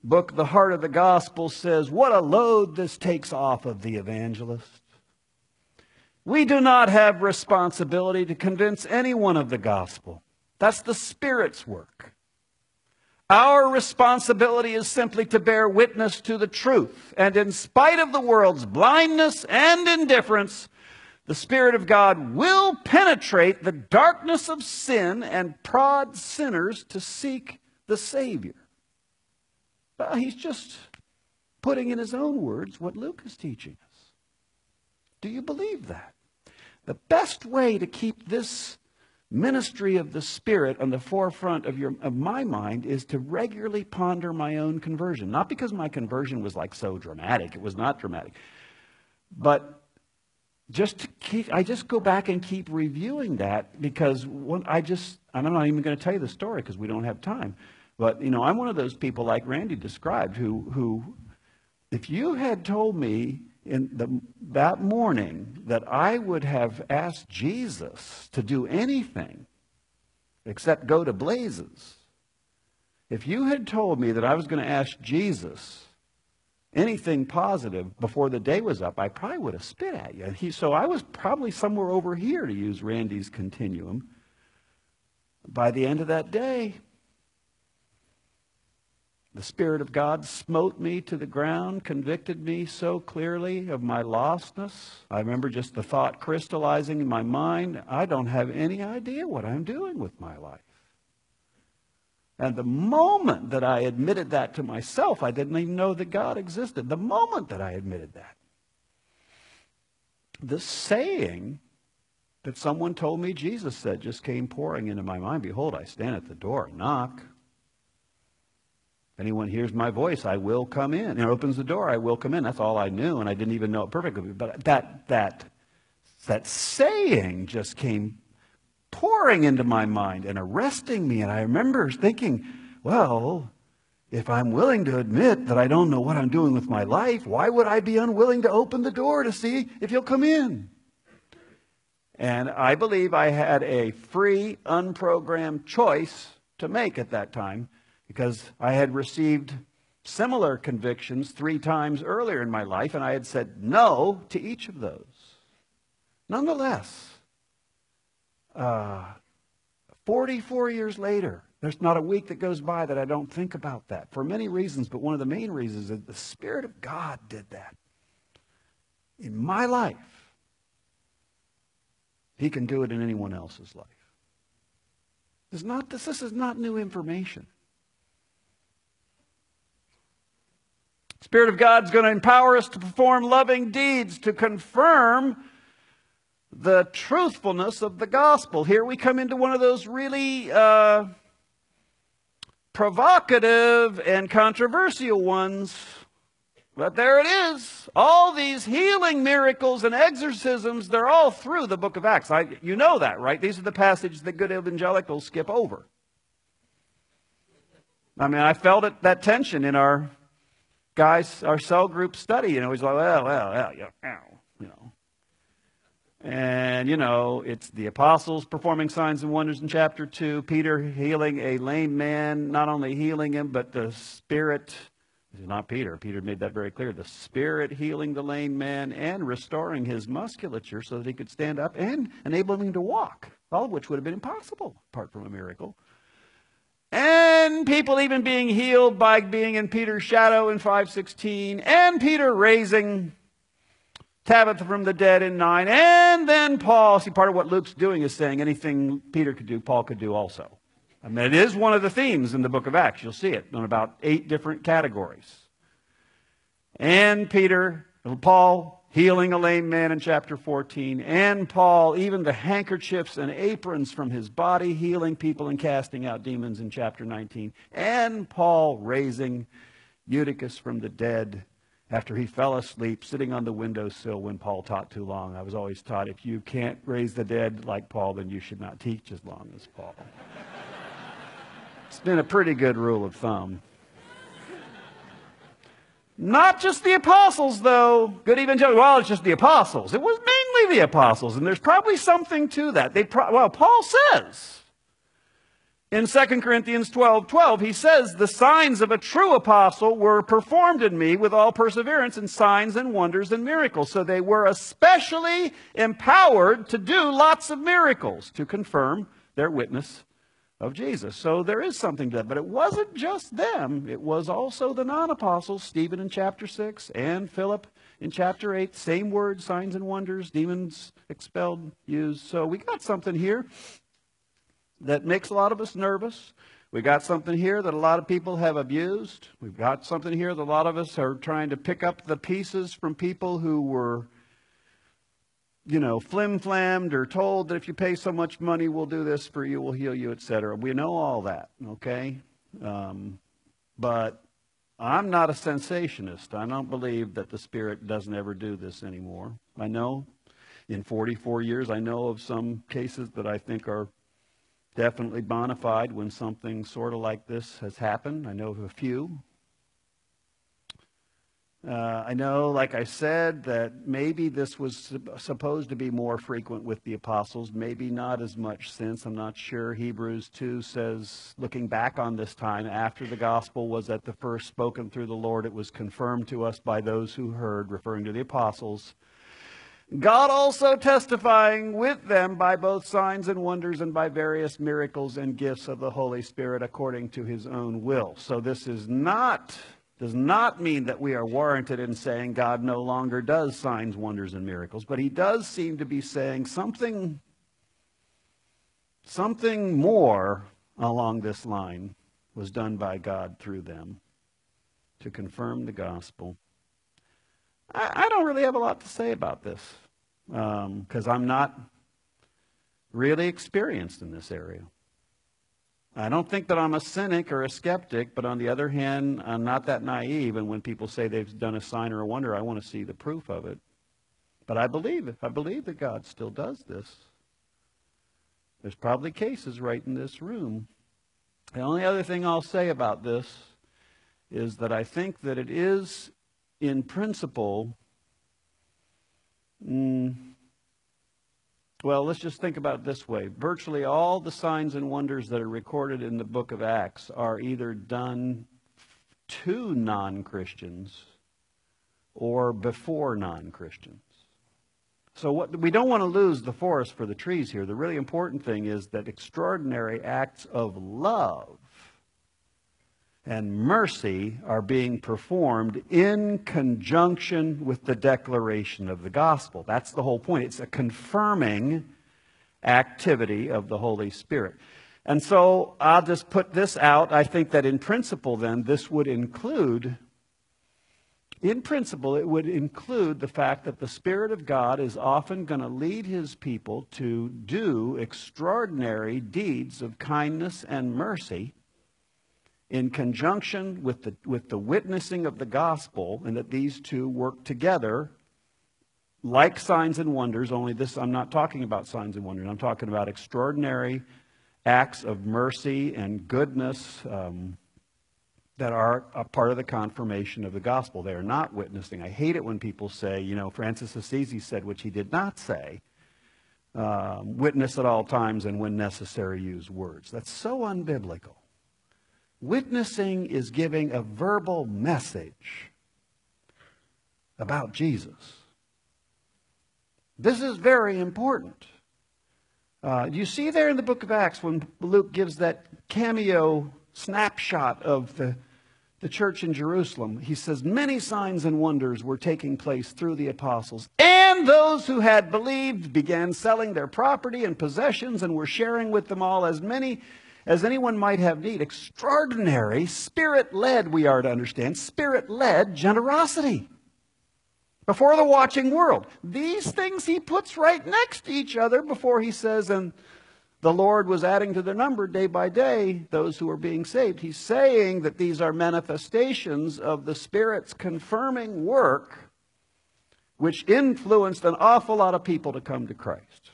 book, The Heart of the Gospel, says, what a load this takes off of the evangelist. We do not have responsibility to convince anyone of the gospel. That's the Spirit's work. Our responsibility is simply to bear witness to the truth. And in spite of the world's blindness and indifference, the Spirit of God will penetrate the darkness of sin and prod sinners to seek the Savior. Well, he's just putting in his own words what Luke is teaching us. Do you believe that? The best way to keep this ministry of the Spirit on the forefront of my mind is to regularly ponder my own conversion. Not because my conversion was like so dramatic. It was not dramatic. But I just go back and keep reviewing that because I'm not even going to tell you the story because we don't have time. But, I'm one of those people like Randy described who if you had told me that morning that I would have asked Jesus to do anything except go to blazes, if you had told me that I was going to ask Jesus anything positive before the day was up, I probably would have spit at you. So I was probably somewhere over here, to use Randy's continuum. By the end of that day, the Spirit of God smote me to the ground, convicted me so clearly of my lostness. I remember just the thought crystallizing in my mind, I don't have any idea what I'm doing with my life. And the moment that I admitted that to myself, I didn't even know that God existed. The moment that I admitted that, the saying that someone told me Jesus said just came pouring into my mind. Behold, I stand at the door and knock. If anyone hears my voice, I will come in. And opens the door, I will come in. That's all I knew, and I didn't even know it perfectly. But that saying just came pouring into my mind and arresting me. And I remember thinking, well, if I'm willing to admit that I don't know what I'm doing with my life, why would I be unwilling to open the door to see if you'll come in? And I believe I had a free, unprogrammed choice to make at that time, because I had received similar convictions 3 times earlier in my life, and I had said no to each of those. Nonetheless, 44 years later, there's not a week that goes by that I don't think about that, for many reasons, but one of the main reasons is that the Spirit of God did that in my life. He can do it in anyone else's life. This is not new information. Spirit of God's going to empower us to perform loving deeds to confirm the truthfulness of the gospel. Here we come into one of those really provocative and controversial ones. But there it is. All these healing miracles and exorcisms, they're all through the book of Acts. You know that, right? These are the passages that good evangelicals skip over. I mean, I felt that tension in our cell group study. He's like, And, it's the apostles performing signs and wonders in chapter 2. Peter healing a lame man, not only healing him, but the Spirit, this is not Peter. Peter made that very clear. The Spirit healing the lame man and restoring his musculature so that he could stand up and enabling him to walk, all of which would have been impossible apart from a miracle. And people even being healed by being in Peter's shadow in 5:16. And Peter raising Tabitha from the dead in 9. And then Paul. See, part of what Luke's doing is saying anything Peter could do, Paul could do also. I mean, it is one of the themes in the book of Acts. You'll see it in about 8 different categories. And Paul healing a lame man in chapter 14. And Paul, even the handkerchiefs and aprons from his body, healing people and casting out demons in chapter 19. And Paul raising Eutychus from the dead after he fell asleep sitting on the windowsill when Paul taught too long. I was always taught, if you can't raise the dead like Paul, then you should not teach as long as Paul. It's been a pretty good rule of thumb. Not just the apostles, though. Good evangelical. Well, it's just the apostles. It was mainly the apostles, and there's probably something to that. Paul says In 2 Corinthians 12:12, he says, the signs of a true apostle were performed in me with all perseverance and signs and wonders and miracles. So they were especially empowered to do lots of miracles to confirm their witness of Jesus. So there is something to that. But it wasn't just them. It was also the non-apostles, Stephen in chapter 6 and Philip in chapter 8. Same word, signs and wonders, demons expelled, used. So we got something here that makes a lot of us nervous. We got something here that a lot of people have abused. We've got something here that a lot of us are trying to pick up the pieces from people who were, flim-flammed or told that if you pay so much money, we'll do this for you, we'll heal you, etc. We know all that, okay? But I'm not a sensationist. I don't believe that the Spirit doesn't ever do this anymore. I know in 44 years, I know of some cases that I think are definitely bona fide when something sort of like this has happened. I know of a few. I know, like I said, that maybe this was supposed to be more frequent with the apostles, maybe not as much since. I'm not sure. Hebrews 2 says, looking back on this time, after the gospel was at the first spoken through the Lord, it was confirmed to us by those who heard, referring to the apostles. God also testifying with them by both signs and wonders and by various miracles and gifts of the Holy Spirit according to his own will. So this does not mean that we are warranted in saying God no longer does signs, wonders, and miracles, but he does seem to be saying something more along this line was done by God through them to confirm the gospel. I don't really have a lot to say about this because I'm not really experienced in this area. I don't think that I'm a cynic or a skeptic, but on the other hand, I'm not that naive. And when people say they've done a sign or a wonder, I want to see the proof of it. But I believe it. I believe that God still does this. There's probably cases right in this room. The only other thing I'll say about this is that I think that it is, in principle, well, let's just think about it this way. Virtually all the signs and wonders that are recorded in the book of Acts are either done to non-Christians or before non-Christians. So we don't want to lose the forest for the trees here. The really important thing is that extraordinary acts of love and mercy are being performed in conjunction with the declaration of the gospel. That's the whole point. It's a confirming activity of the Holy Spirit. And so I'll just put this out. I think that in principle then, this would include, in principle, it would include the fact that the Spirit of God is often going to lead his people to do extraordinary deeds of kindness and mercy in conjunction with the witnessing of the gospel, and that these two work together like signs and wonders, only this, I'm not talking about signs and wonders. I'm talking about extraordinary acts of mercy and goodness that are a part of the confirmation of the gospel. They are not witnessing. I hate it when people say, Francis Assisi said, which he did not say, witness at all times and when necessary use words. That's so unbiblical. Witnessing is giving a verbal message about Jesus. This is very important. You see there in the book of Acts when Luke gives that cameo snapshot of the church in Jerusalem, he says, many signs and wonders were taking place through the apostles. And those who had believed began selling their property and possessions and were sharing with them all as many as anyone might have need. Extraordinary, Spirit-led, we are to understand, Spirit-led generosity before the watching world. These things he puts right next to each other before he says, and the Lord was adding to their number day by day those who were being saved. He's saying that these are manifestations of the Spirit's confirming work, which influenced an awful lot of people to come to Christ.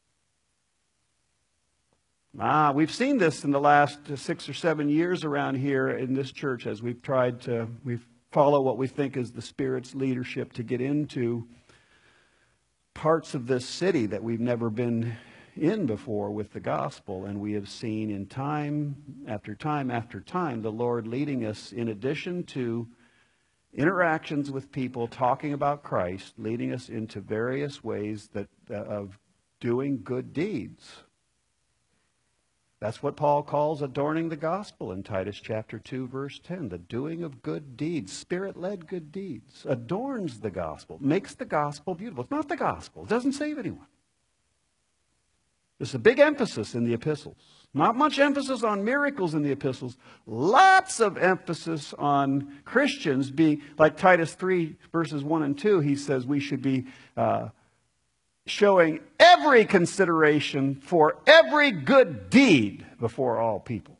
We've seen this in the last 6 or 7 years around here in this church as we've tried to follow what we think is the Spirit's leadership to get into parts of this city that we've never been in before with the gospel, and we have seen in time after time after time the Lord leading us, in addition to interactions with people talking about Christ, leading us into various ways of doing good deeds. That's what Paul calls adorning the gospel in Titus chapter 2, verse 10. The doing of good deeds, Spirit-led good deeds, adorns the gospel, makes the gospel beautiful. It's not the gospel. It doesn't save anyone. There's a big emphasis in the epistles. Not much emphasis on miracles in the epistles. Lots of emphasis on Christians being, like Titus 3, verses 1 and 2, he says we should be showing every consideration for every good deed before all people.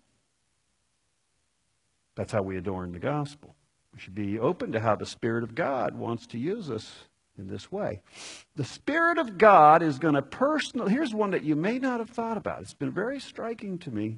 That's how we adorn the gospel. We should be open to how the Spirit of God wants to use us in this way. The Spirit of God is going to here's one that you may not have thought about. It's been very striking to me.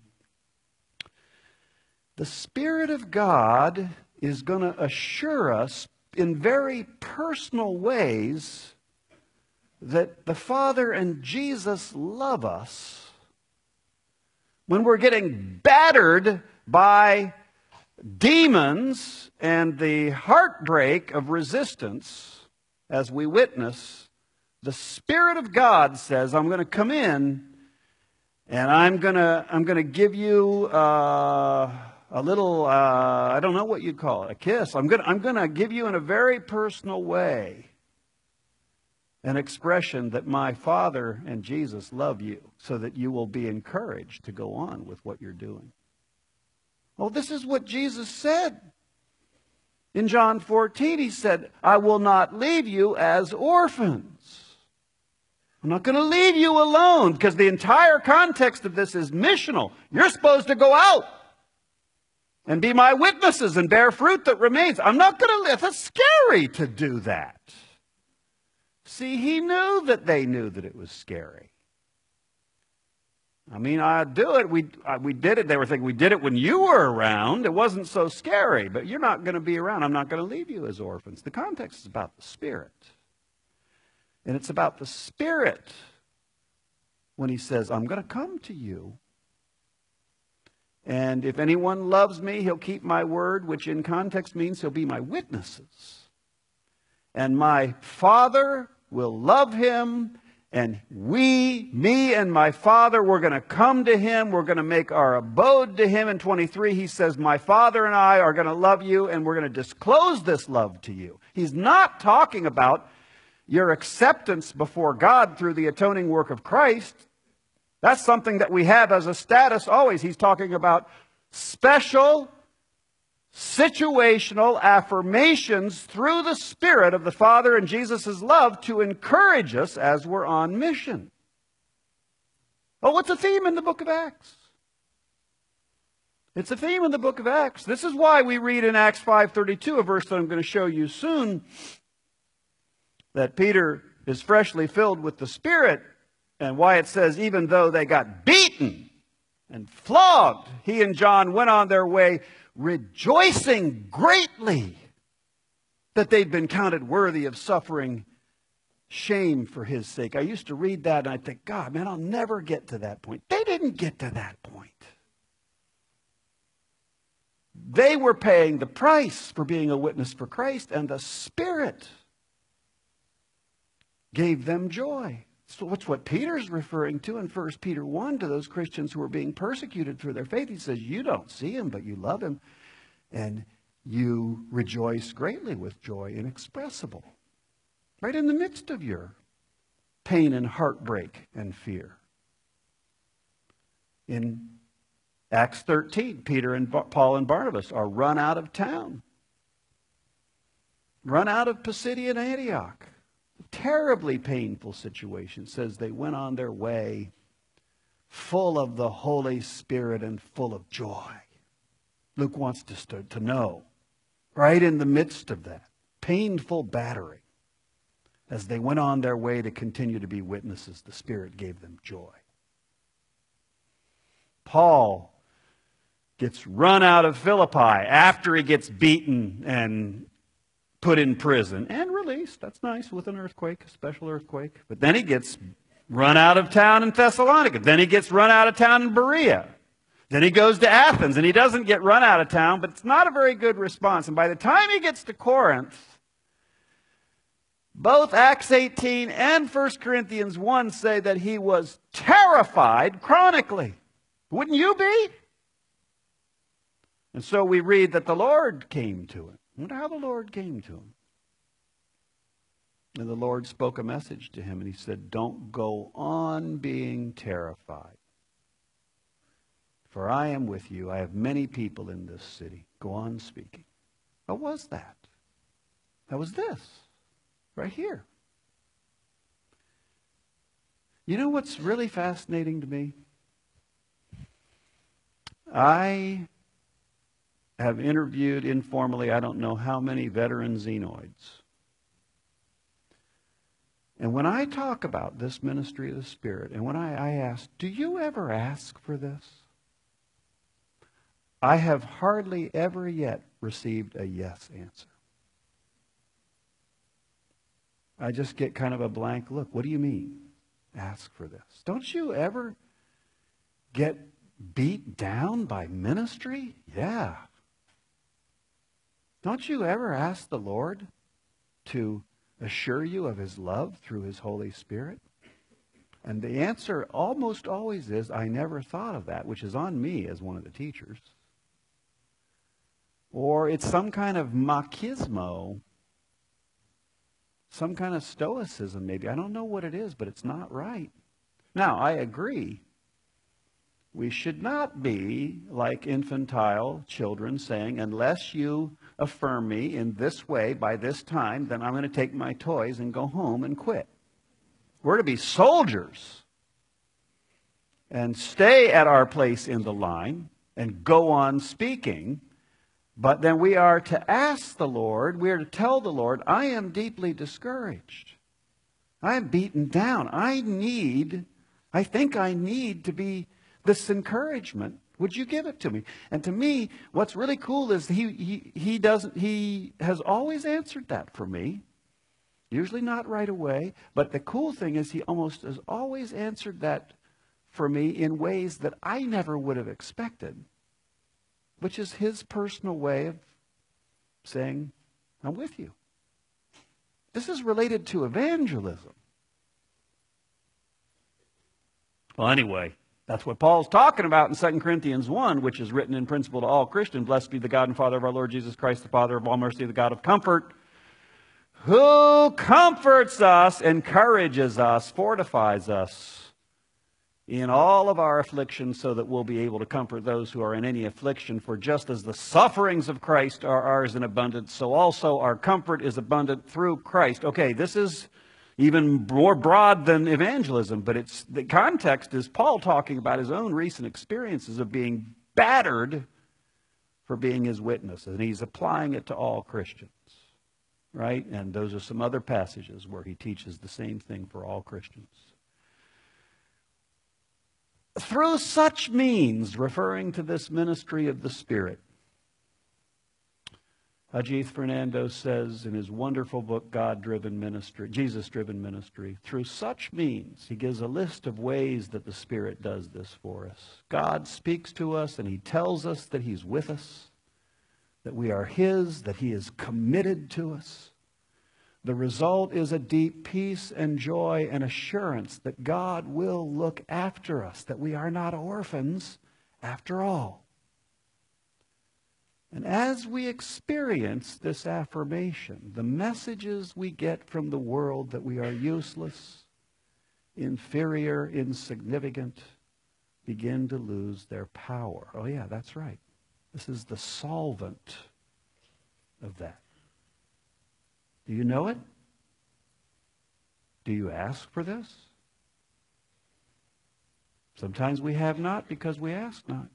The Spirit of God is going to assure us in very personal ways that the Father and Jesus love us when we're getting battered by demons and the heartbreak of resistance. As we witness, the Spirit of God says, I'm going to come in and I'm going to give you a little, I don't know what you'd call it, a kiss. I'm going to give you in a very personal way an expression that my Father and Jesus love you, so that you will be encouraged to go on with what you're doing. Well, this is what Jesus said. In John 14, he said, I will not leave you as orphans. I'm not going to leave you alone, because the entire context of this is missional. You're supposed to go out and be my witnesses and bear fruit that remains. I'm not going to live. It's scary to do that. See, he knew that they knew that it was scary. I mean, I do it. We did it. They were thinking, we did it when you were around. It wasn't so scary, but you're not going to be around. I'm not going to leave you as orphans. The context is about the Spirit. And it's about the Spirit when he says, I'm going to come to you. And if anyone loves me, he'll keep my word, which in context means he'll be my witnesses. And my Father will love him. And me and my Father, we're going to come to him. We're going to make our abode to him. In 23, he says, my Father and I are going to love you, and we're going to disclose this love to you. He's not talking about your acceptance before God through the atoning work of Christ. That's something that we have as a status always. He's talking about special, situational affirmations through the Spirit of the Father and Jesus' love to encourage us as we're on mission. Oh, what's a theme in the book of Acts? It's a theme in the book of Acts. This is why we read in Acts 5:32, a verse that I'm going to show you soon, that Peter is freshly filled with the Spirit, and why it says, even though they got beaten and flogged, he and John went on their way rejoicing greatly that they'd been counted worthy of suffering shame for his sake. I used to read that and I'd think, God, man, I'll never get to that point. They didn't get to that point. They were paying the price for being a witness for Christ, and the Spirit gave them joy. So that's what Peter's referring to in 1 Peter 1 to those Christians who are being persecuted for their faith. He says, you don't see him, but you love him, and you rejoice greatly with joy inexpressible. Right in the midst of your pain and heartbreak and fear. In Acts 13, Peter and Paul and Barnabas are run out of town. Run out of Pisidian Antioch. Terribly painful situation. It says they went on their way full of the Holy Spirit and full of joy. Luke wants us to know, right in the midst of that painful battering, as they went on their way to continue to be witnesses, the Spirit gave them joy. Paul gets run out of Philippi after he gets beaten and put in prison and released. That's nice, with an earthquake, a special earthquake. But then he gets run out of town in Thessalonica. Then he gets run out of town in Berea. Then he goes to Athens, and he doesn't get run out of town, but it's not a very good response. And by the time he gets to Corinth, both Acts 18 and 1 Corinthians 1 say that he was terrified chronically. Wouldn't you be? And so we read that the Lord came to him. I wonder how the Lord came to him. And the Lord spoke a message to him, and he said, don't go on being terrified. For I am with you. I have many people in this city. Go on speaking. What was that? That was this, right here. You know what's really fascinating to me? I have interviewed informally, I don't know how many veteran Xenoids. And when I talk about this ministry of the Spirit, and when I ask, do you ever ask for this? I have hardly ever yet received a yes answer. I just get kind of a blank look. What do you mean, ask for this? Don't you ever get beat down by ministry? Yeah. Don't you ever ask the Lord to assure you of his love through his Holy Spirit? And the answer almost always is, I never thought of that, which is on me as one of the teachers. Or it's some kind of machismo, some kind of stoicism maybe. I don't know what it is, but it's not right. Now, I agree. We should not be like infantile children saying, unless you affirm me in this way by this time, then I'm going to take my toys and go home and quit. We're to be soldiers and stay at our place in the line and go on speaking. But then we are to ask the Lord, we are to tell the Lord, I am deeply discouraged. I am beaten down. I think I need to be this encouragement. Would you give it to me? And to me, what's really cool is he has always answered that for me. Usually not right away. But the cool thing is he almost has always answered that for me in ways that I never would have expected. Which is his personal way of saying, I'm with you. This is related to evangelism. Well, anyway, that's what Paul's talking about in 2 Corinthians 1, which is written in principle to all Christians. Blessed be the God and Father of our Lord Jesus Christ, the Father of all mercy, the God of comfort, who comforts us, encourages us, fortifies us in all of our afflictions, so that we'll be able to comfort those who are in any affliction. For just as the sufferings of Christ are ours in abundance, so also our comfort is abundant through Christ. Okay, this is even more broad than evangelism, but the context is Paul talking about his own recent experiences of being battered for being his witness, and he's applying it to all Christians, right? And those are some other passages where he teaches the same thing for all Christians. Through such means, referring to this ministry of the Spirit, Ajith Fernando says in his wonderful book, God-Driven Ministry, Jesus-Driven Ministry, through such means, he gives a list of ways that the Spirit does this for us. God speaks to us and he tells us that he's with us, that we are his, that he is committed to us. The result is a deep peace and joy and assurance that God will look after us, that we are not orphans after all. And as we experience this affirmation, the messages we get from the world that we are useless, inferior, insignificant, begin to lose their power. Oh yeah, that's right. This is the solvent of that. Do you know it? Do you ask for this? Sometimes we have not because we ask not.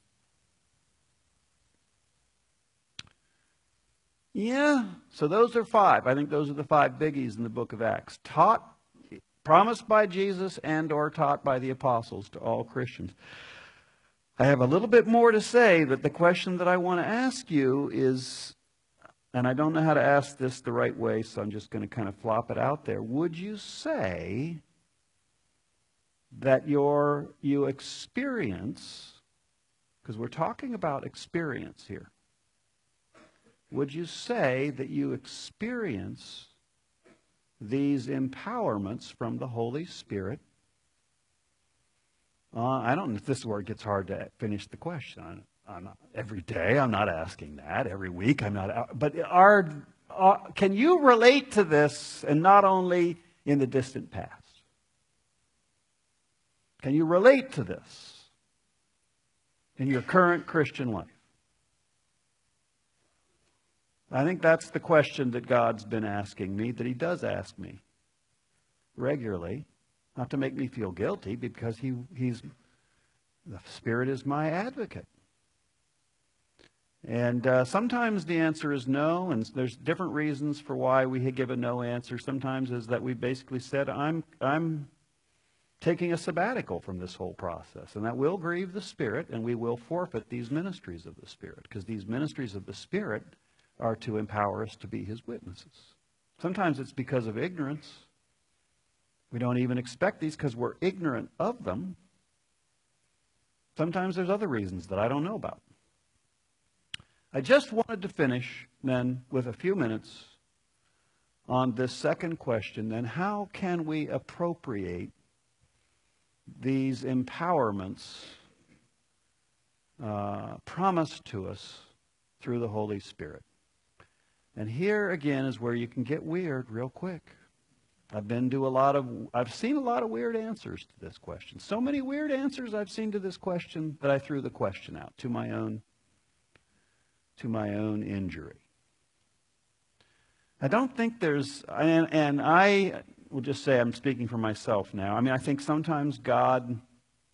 Yeah, so those are 5. I think those are the 5 biggies in the book of Acts. Taught, promised by Jesus and or taught by the apostles to all Christians. I have a little bit more to say, but the question that I want to ask you is, and I don't know how to ask this the right way, so I'm just going to kind of flop it out there. Would you say that you experience, because we're talking about experience here, would you say that you experience these empowerments from the Holy Spirit? I don't know if this is where it gets hard to finish the question. I'm not, every day, I'm not asking that. Every week, I'm not. But can you relate to this, and not only in the distant past? Can you relate to this in your current Christian life? I think that's the question that God's been asking me, that He does ask me regularly. Not to make me feel guilty, because the Spirit is my advocate. And sometimes the answer is no, and there's different reasons for why we give a no answer. Sometimes is that we basically said, I'm taking a sabbatical from this whole process, and that will grieve the Spirit, and we will forfeit these ministries of the Spirit, because these ministries of the Spirit are to empower us to be His witnesses. Sometimes it's because of ignorance. We don't even expect these because we're ignorant of them. Sometimes there's other reasons that I don't know about. I just wanted to finish then with a few minutes on this second question, then how can we appropriate these empowerments promised to us through the Holy Spirit? And here again is where you can get weird real quick. I've seen a lot of weird answers to this question. So many weird answers I've seen to this question that I threw the question out to my own injury. I don't think there's, and I will just say, I'm speaking for myself now. I mean, I think sometimes God,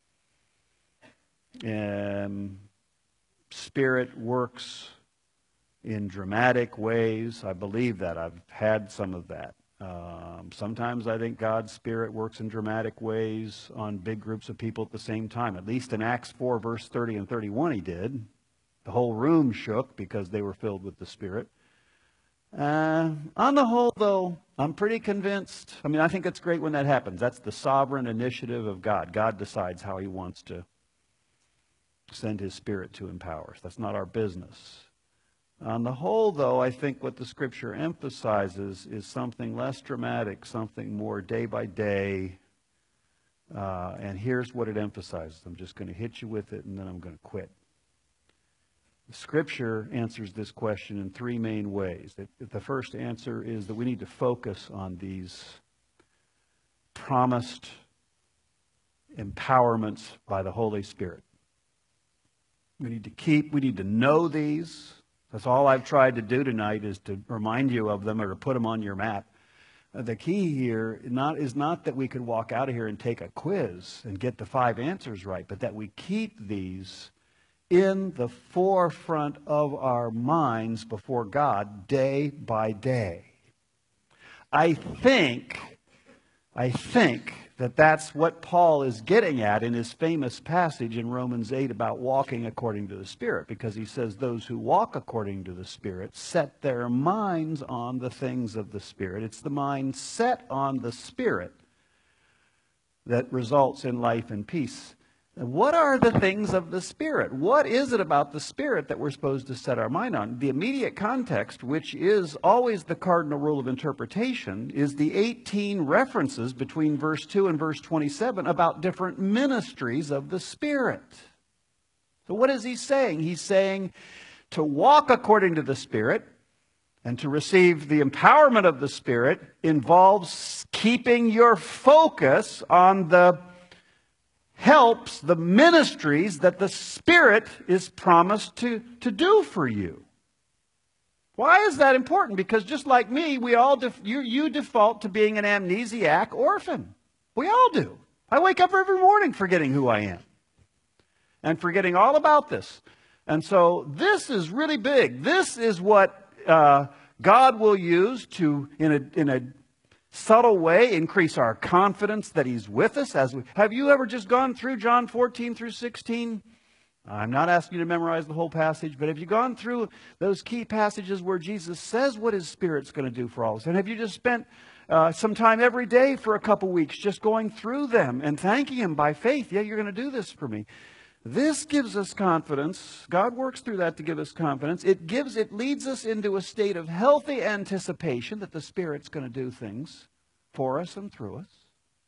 Spirit works in dramatic ways. I believe that. I've had some of that. Sometimes I think God's Spirit works in dramatic ways on big groups of people at the same time. At least in Acts 4, verse 30 and 31, He did. The whole room shook because they were filled with the Spirit. On the whole, though, I'm pretty convinced. I mean, I think it's great when that happens. That's the sovereign initiative of God. God decides how He wants to send His Spirit to empower us. That's not our business. On the whole, though, I think what the Scripture emphasizes is something less dramatic, something more day by day. And here's what it emphasizes. I'm just going to hit you with it, and then I'm going to quit. The Scripture answers this question in three main ways. The first answer is that we need to focus on these promised empowerments by the Holy Spirit. We need to know these. That's all I've tried to do tonight, is to remind you of them or to put them on your map. The key here is not that we could walk out of here and take a quiz and get the 5 answers right, but that we keep these in the forefront of our minds before God day by day. I think that that's what Paul is getting at in his famous passage in Romans 8 about walking according to the Spirit, because he says those who walk according to the Spirit set their minds on the things of the Spirit. It's the mind set on the Spirit that results in life and peace. What are the things of the Spirit? What is it about the Spirit that we're supposed to set our mind on? The immediate context, which is always the cardinal rule of interpretation, is the 18 references between verse 2 and verse 27 about different ministries of the Spirit. So what is he saying? He's saying to walk according to the Spirit and to receive the empowerment of the Spirit involves keeping your focus on the ministries that the Spirit is promised to do for you. Why is that important? Because just like me, you default to being an amnesiac orphan. We all do. I wake up every morning forgetting who I am and forgetting all about this. And so this is really big. This is what God will use to, in a subtle way, increase our confidence that He's with us. Have you ever just gone through John 14 through 16? I'm not asking you to memorize the whole passage, but have you gone through those key passages where Jesus says what His Spirit's going to do for all of us? And have you just spent some time every day for a couple weeks, just going through them and thanking Him by faith. Yeah, you're going to do this for me. This gives us confidence. God works through that to give us confidence. It leads us into a state of healthy anticipation that the Spirit's going to do things for us and through us.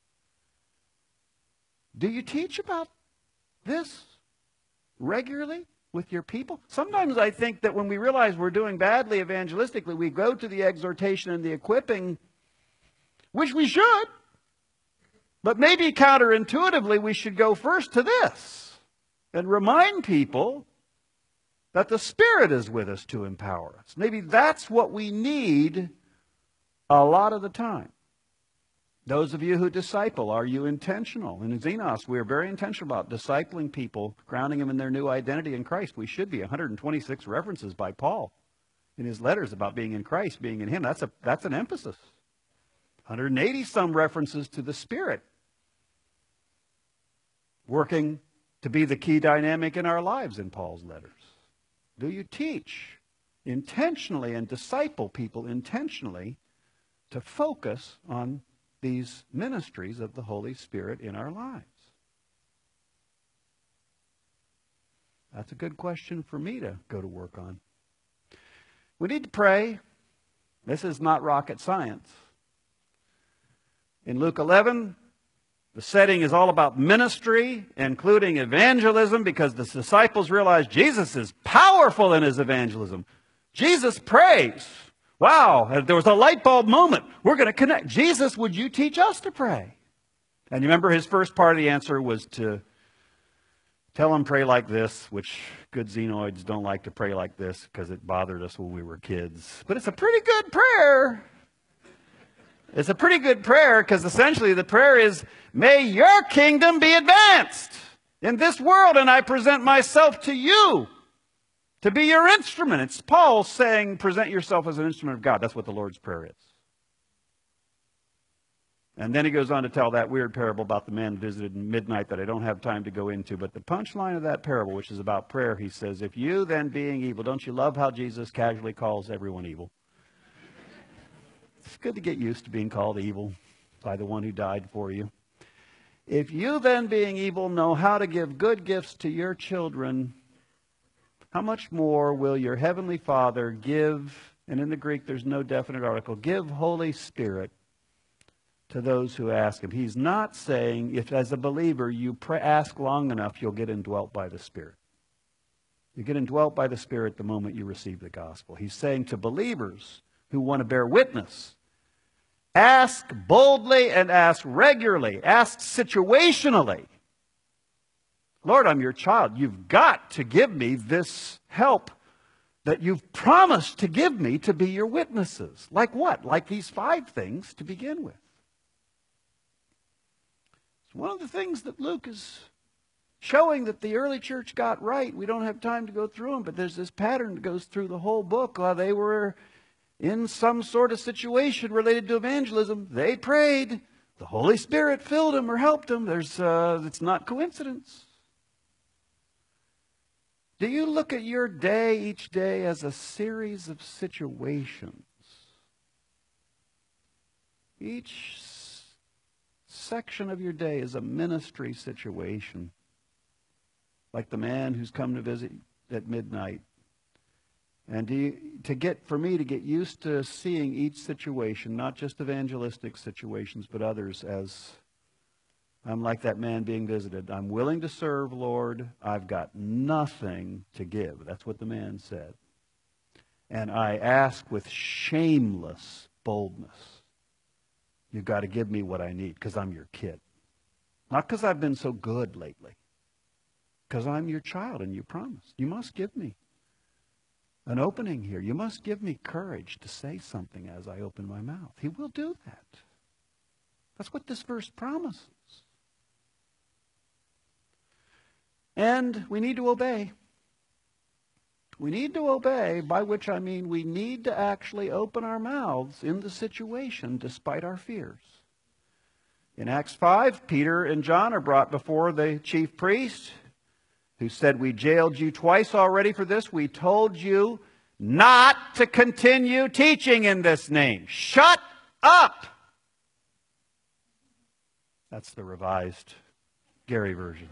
Do you teach about this regularly with your people? Sometimes I think that when we realize we're doing badly evangelistically, we go to the exhortation and the equipping, which we should. But maybe counterintuitively, we should go first to this and remind people that the Spirit is with us to empower us. Maybe that's what we need a lot of the time. Those of you who disciple, are you intentional? In Xenos, we are very intentional about discipling people, grounding them in their new identity in Christ. We should be. 126 references by Paul in his letters about being in Christ, being in Him. That's an emphasis. 180 some references to the Spirit working to be the key dynamic in our lives in Paul's letters. Do you teach intentionally and disciple people intentionally to focus on these ministries of the Holy Spirit in our lives? That's a good question for me to go to work on. We need to pray. This is not rocket science. In Luke 11, the setting is all about ministry, including evangelism, because the disciples realized Jesus is powerful in His evangelism. Jesus prays. Wow, there was a light bulb moment. We're going to connect. Jesus, would you teach us to pray? And you remember his first part of the answer was to tell them pray like this, which good Xenoids don't like to pray like this because it bothered us when we were kids. But it's a pretty good prayer. It's a pretty good prayer because essentially the prayer is, may your kingdom be advanced in this world, and I present myself to you to be your instrument. It's Paul saying, present yourself as an instrument of God. That's what the Lord's Prayer is. And then he goes on to tell that weird parable about the man visited in midnight that I don't have time to go into. But the punchline of that parable, which is about prayer, he says, if you then being evil, don't you love how Jesus casually calls everyone evil? It's good to get used to being called evil by the one who died for you. If you then being evil know how to give good gifts to your children, how much more will your heavenly Father give, and in the Greek there's no definite article, give Holy Spirit to those who ask Him. He's not saying if as a believer you ask long enough, you'll get indwelt by the Spirit. You get indwelt by the Spirit the moment you receive the gospel. He's saying to believers who want to bear witness, ask boldly and ask regularly. Ask situationally. Lord, I'm your child. You've got to give me this help that you've promised to give me to be your witnesses. Like what? Like these 5 things to begin with. It's one of the things that Luke is showing that the early church got right. We don't have time to go through them, but there's this pattern that goes through the whole book. While they were in some sort of situation related to evangelism, they prayed. The Holy Spirit filled them or helped them. It's not coincidence. Do you look at your day each day as a series of situations? Each section of your day is a ministry situation. Like the man who's come to visit at midnight. And for me to get used to seeing each situation, not just evangelistic situations, but others, as I'm like that man being visited. I'm willing to serve, Lord. I've got nothing to give. That's what the man said. And I ask with shameless boldness. You've got to give me what I need because I'm your kid. Not because I've been so good lately. Because I'm your child and you promised. You must give me an opening here. You must give me courage to say something as I open my mouth. He will do that. That's what this verse promises. And we need to obey. We need to obey, by which I mean we need to actually open our mouths in the situation despite our fears. In Acts 5, Peter and John are brought before the chief priest, who said, we jailed you twice already for this. We told you not to continue teaching in this name. Shut up! That's the revised Gary version.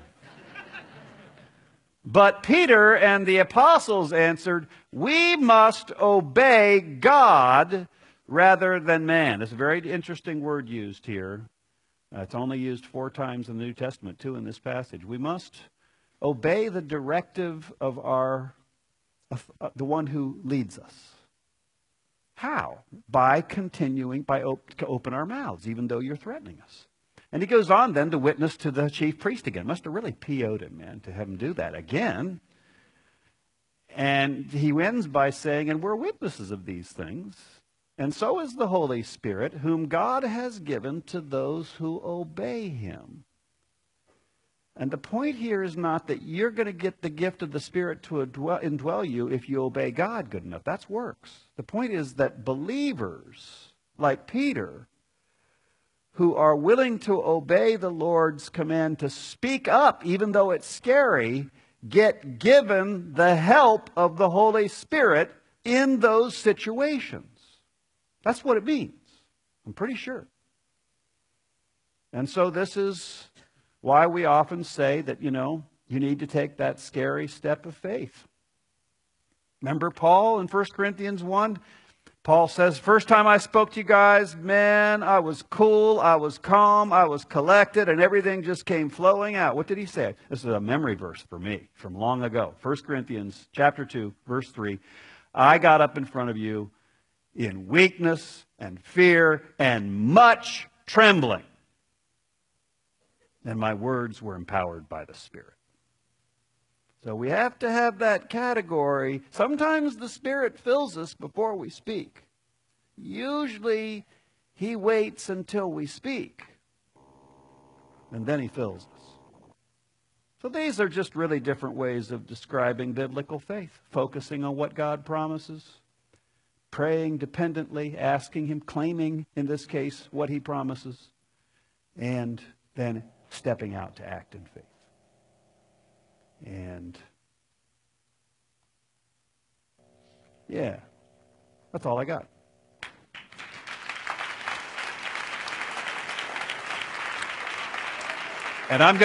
But Peter and the apostles answered, "We must obey God rather than man." It's a very interesting word used here. It's only used 4 times in the New Testament, 2 in this passage. We must obey the directive of the one who leads us. How? By continuing, to open our mouths, even though you're threatening us. And he goes on then to witness to the chief priest again. Must have really PO'd him, man, to have him do that again. And he ends by saying, "And we're witnesses of these things. And so is the Holy Spirit, whom God has given to those who obey him." And the point here is not that you're going to get the gift of the Spirit to indwell you if you obey God good enough. That's works. The point is that believers like Peter, who are willing to obey the Lord's command to speak up, even though it's scary, get given the help of the Holy Spirit in those situations. That's what it means. I'm pretty sure. And so this is why we often say that, you need to take that scary step of faith. Remember Paul in 1 Corinthians 1? Paul says, "First time I spoke to you guys, man, I was cool, I was calm, I was collected, and everything just came flowing out." What did he say? This is a memory verse for me from long ago. 1 Corinthians chapter 2, verse 3. "I got up in front of you in weakness and fear and much trembling. And my words were empowered by the Spirit." So we have to have that category. Sometimes the Spirit fills us before we speak. Usually he waits until we speak, and then he fills us. So these are just really different ways of describing biblical faith. Focusing on what God promises, praying dependently, asking him, claiming, in this case, what he promises, and then stepping out to act in faith. And yeah, that's all I got. And I'm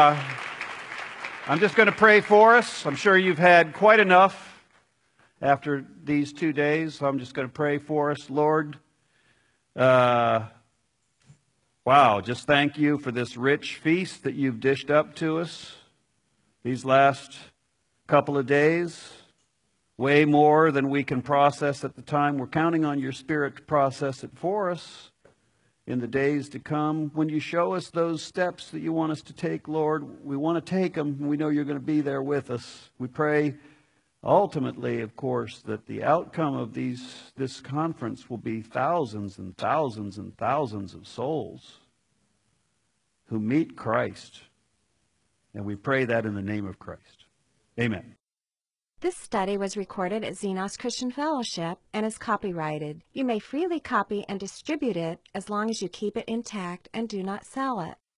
just going to pray for us. I'm sure you've had quite enough after these 2 days. So I'm just going to pray for us. Lord, wow, just thank you for this rich feast that you've dished up to us these last couple of days. Way more than we can process at the time. We're counting on your Spirit to process it for us in the days to come. When you show us those steps that you want us to take, Lord, we want to take them. We know you're going to be there with us. We pray ultimately, of course, that the outcome of this conference will be thousands and thousands and thousands of souls who meet Christ. And we pray that in the name of Christ. Amen. This study was recorded at Xenos Christian Fellowship and is copyrighted. You may freely copy and distribute it as long as you keep it intact and do not sell it.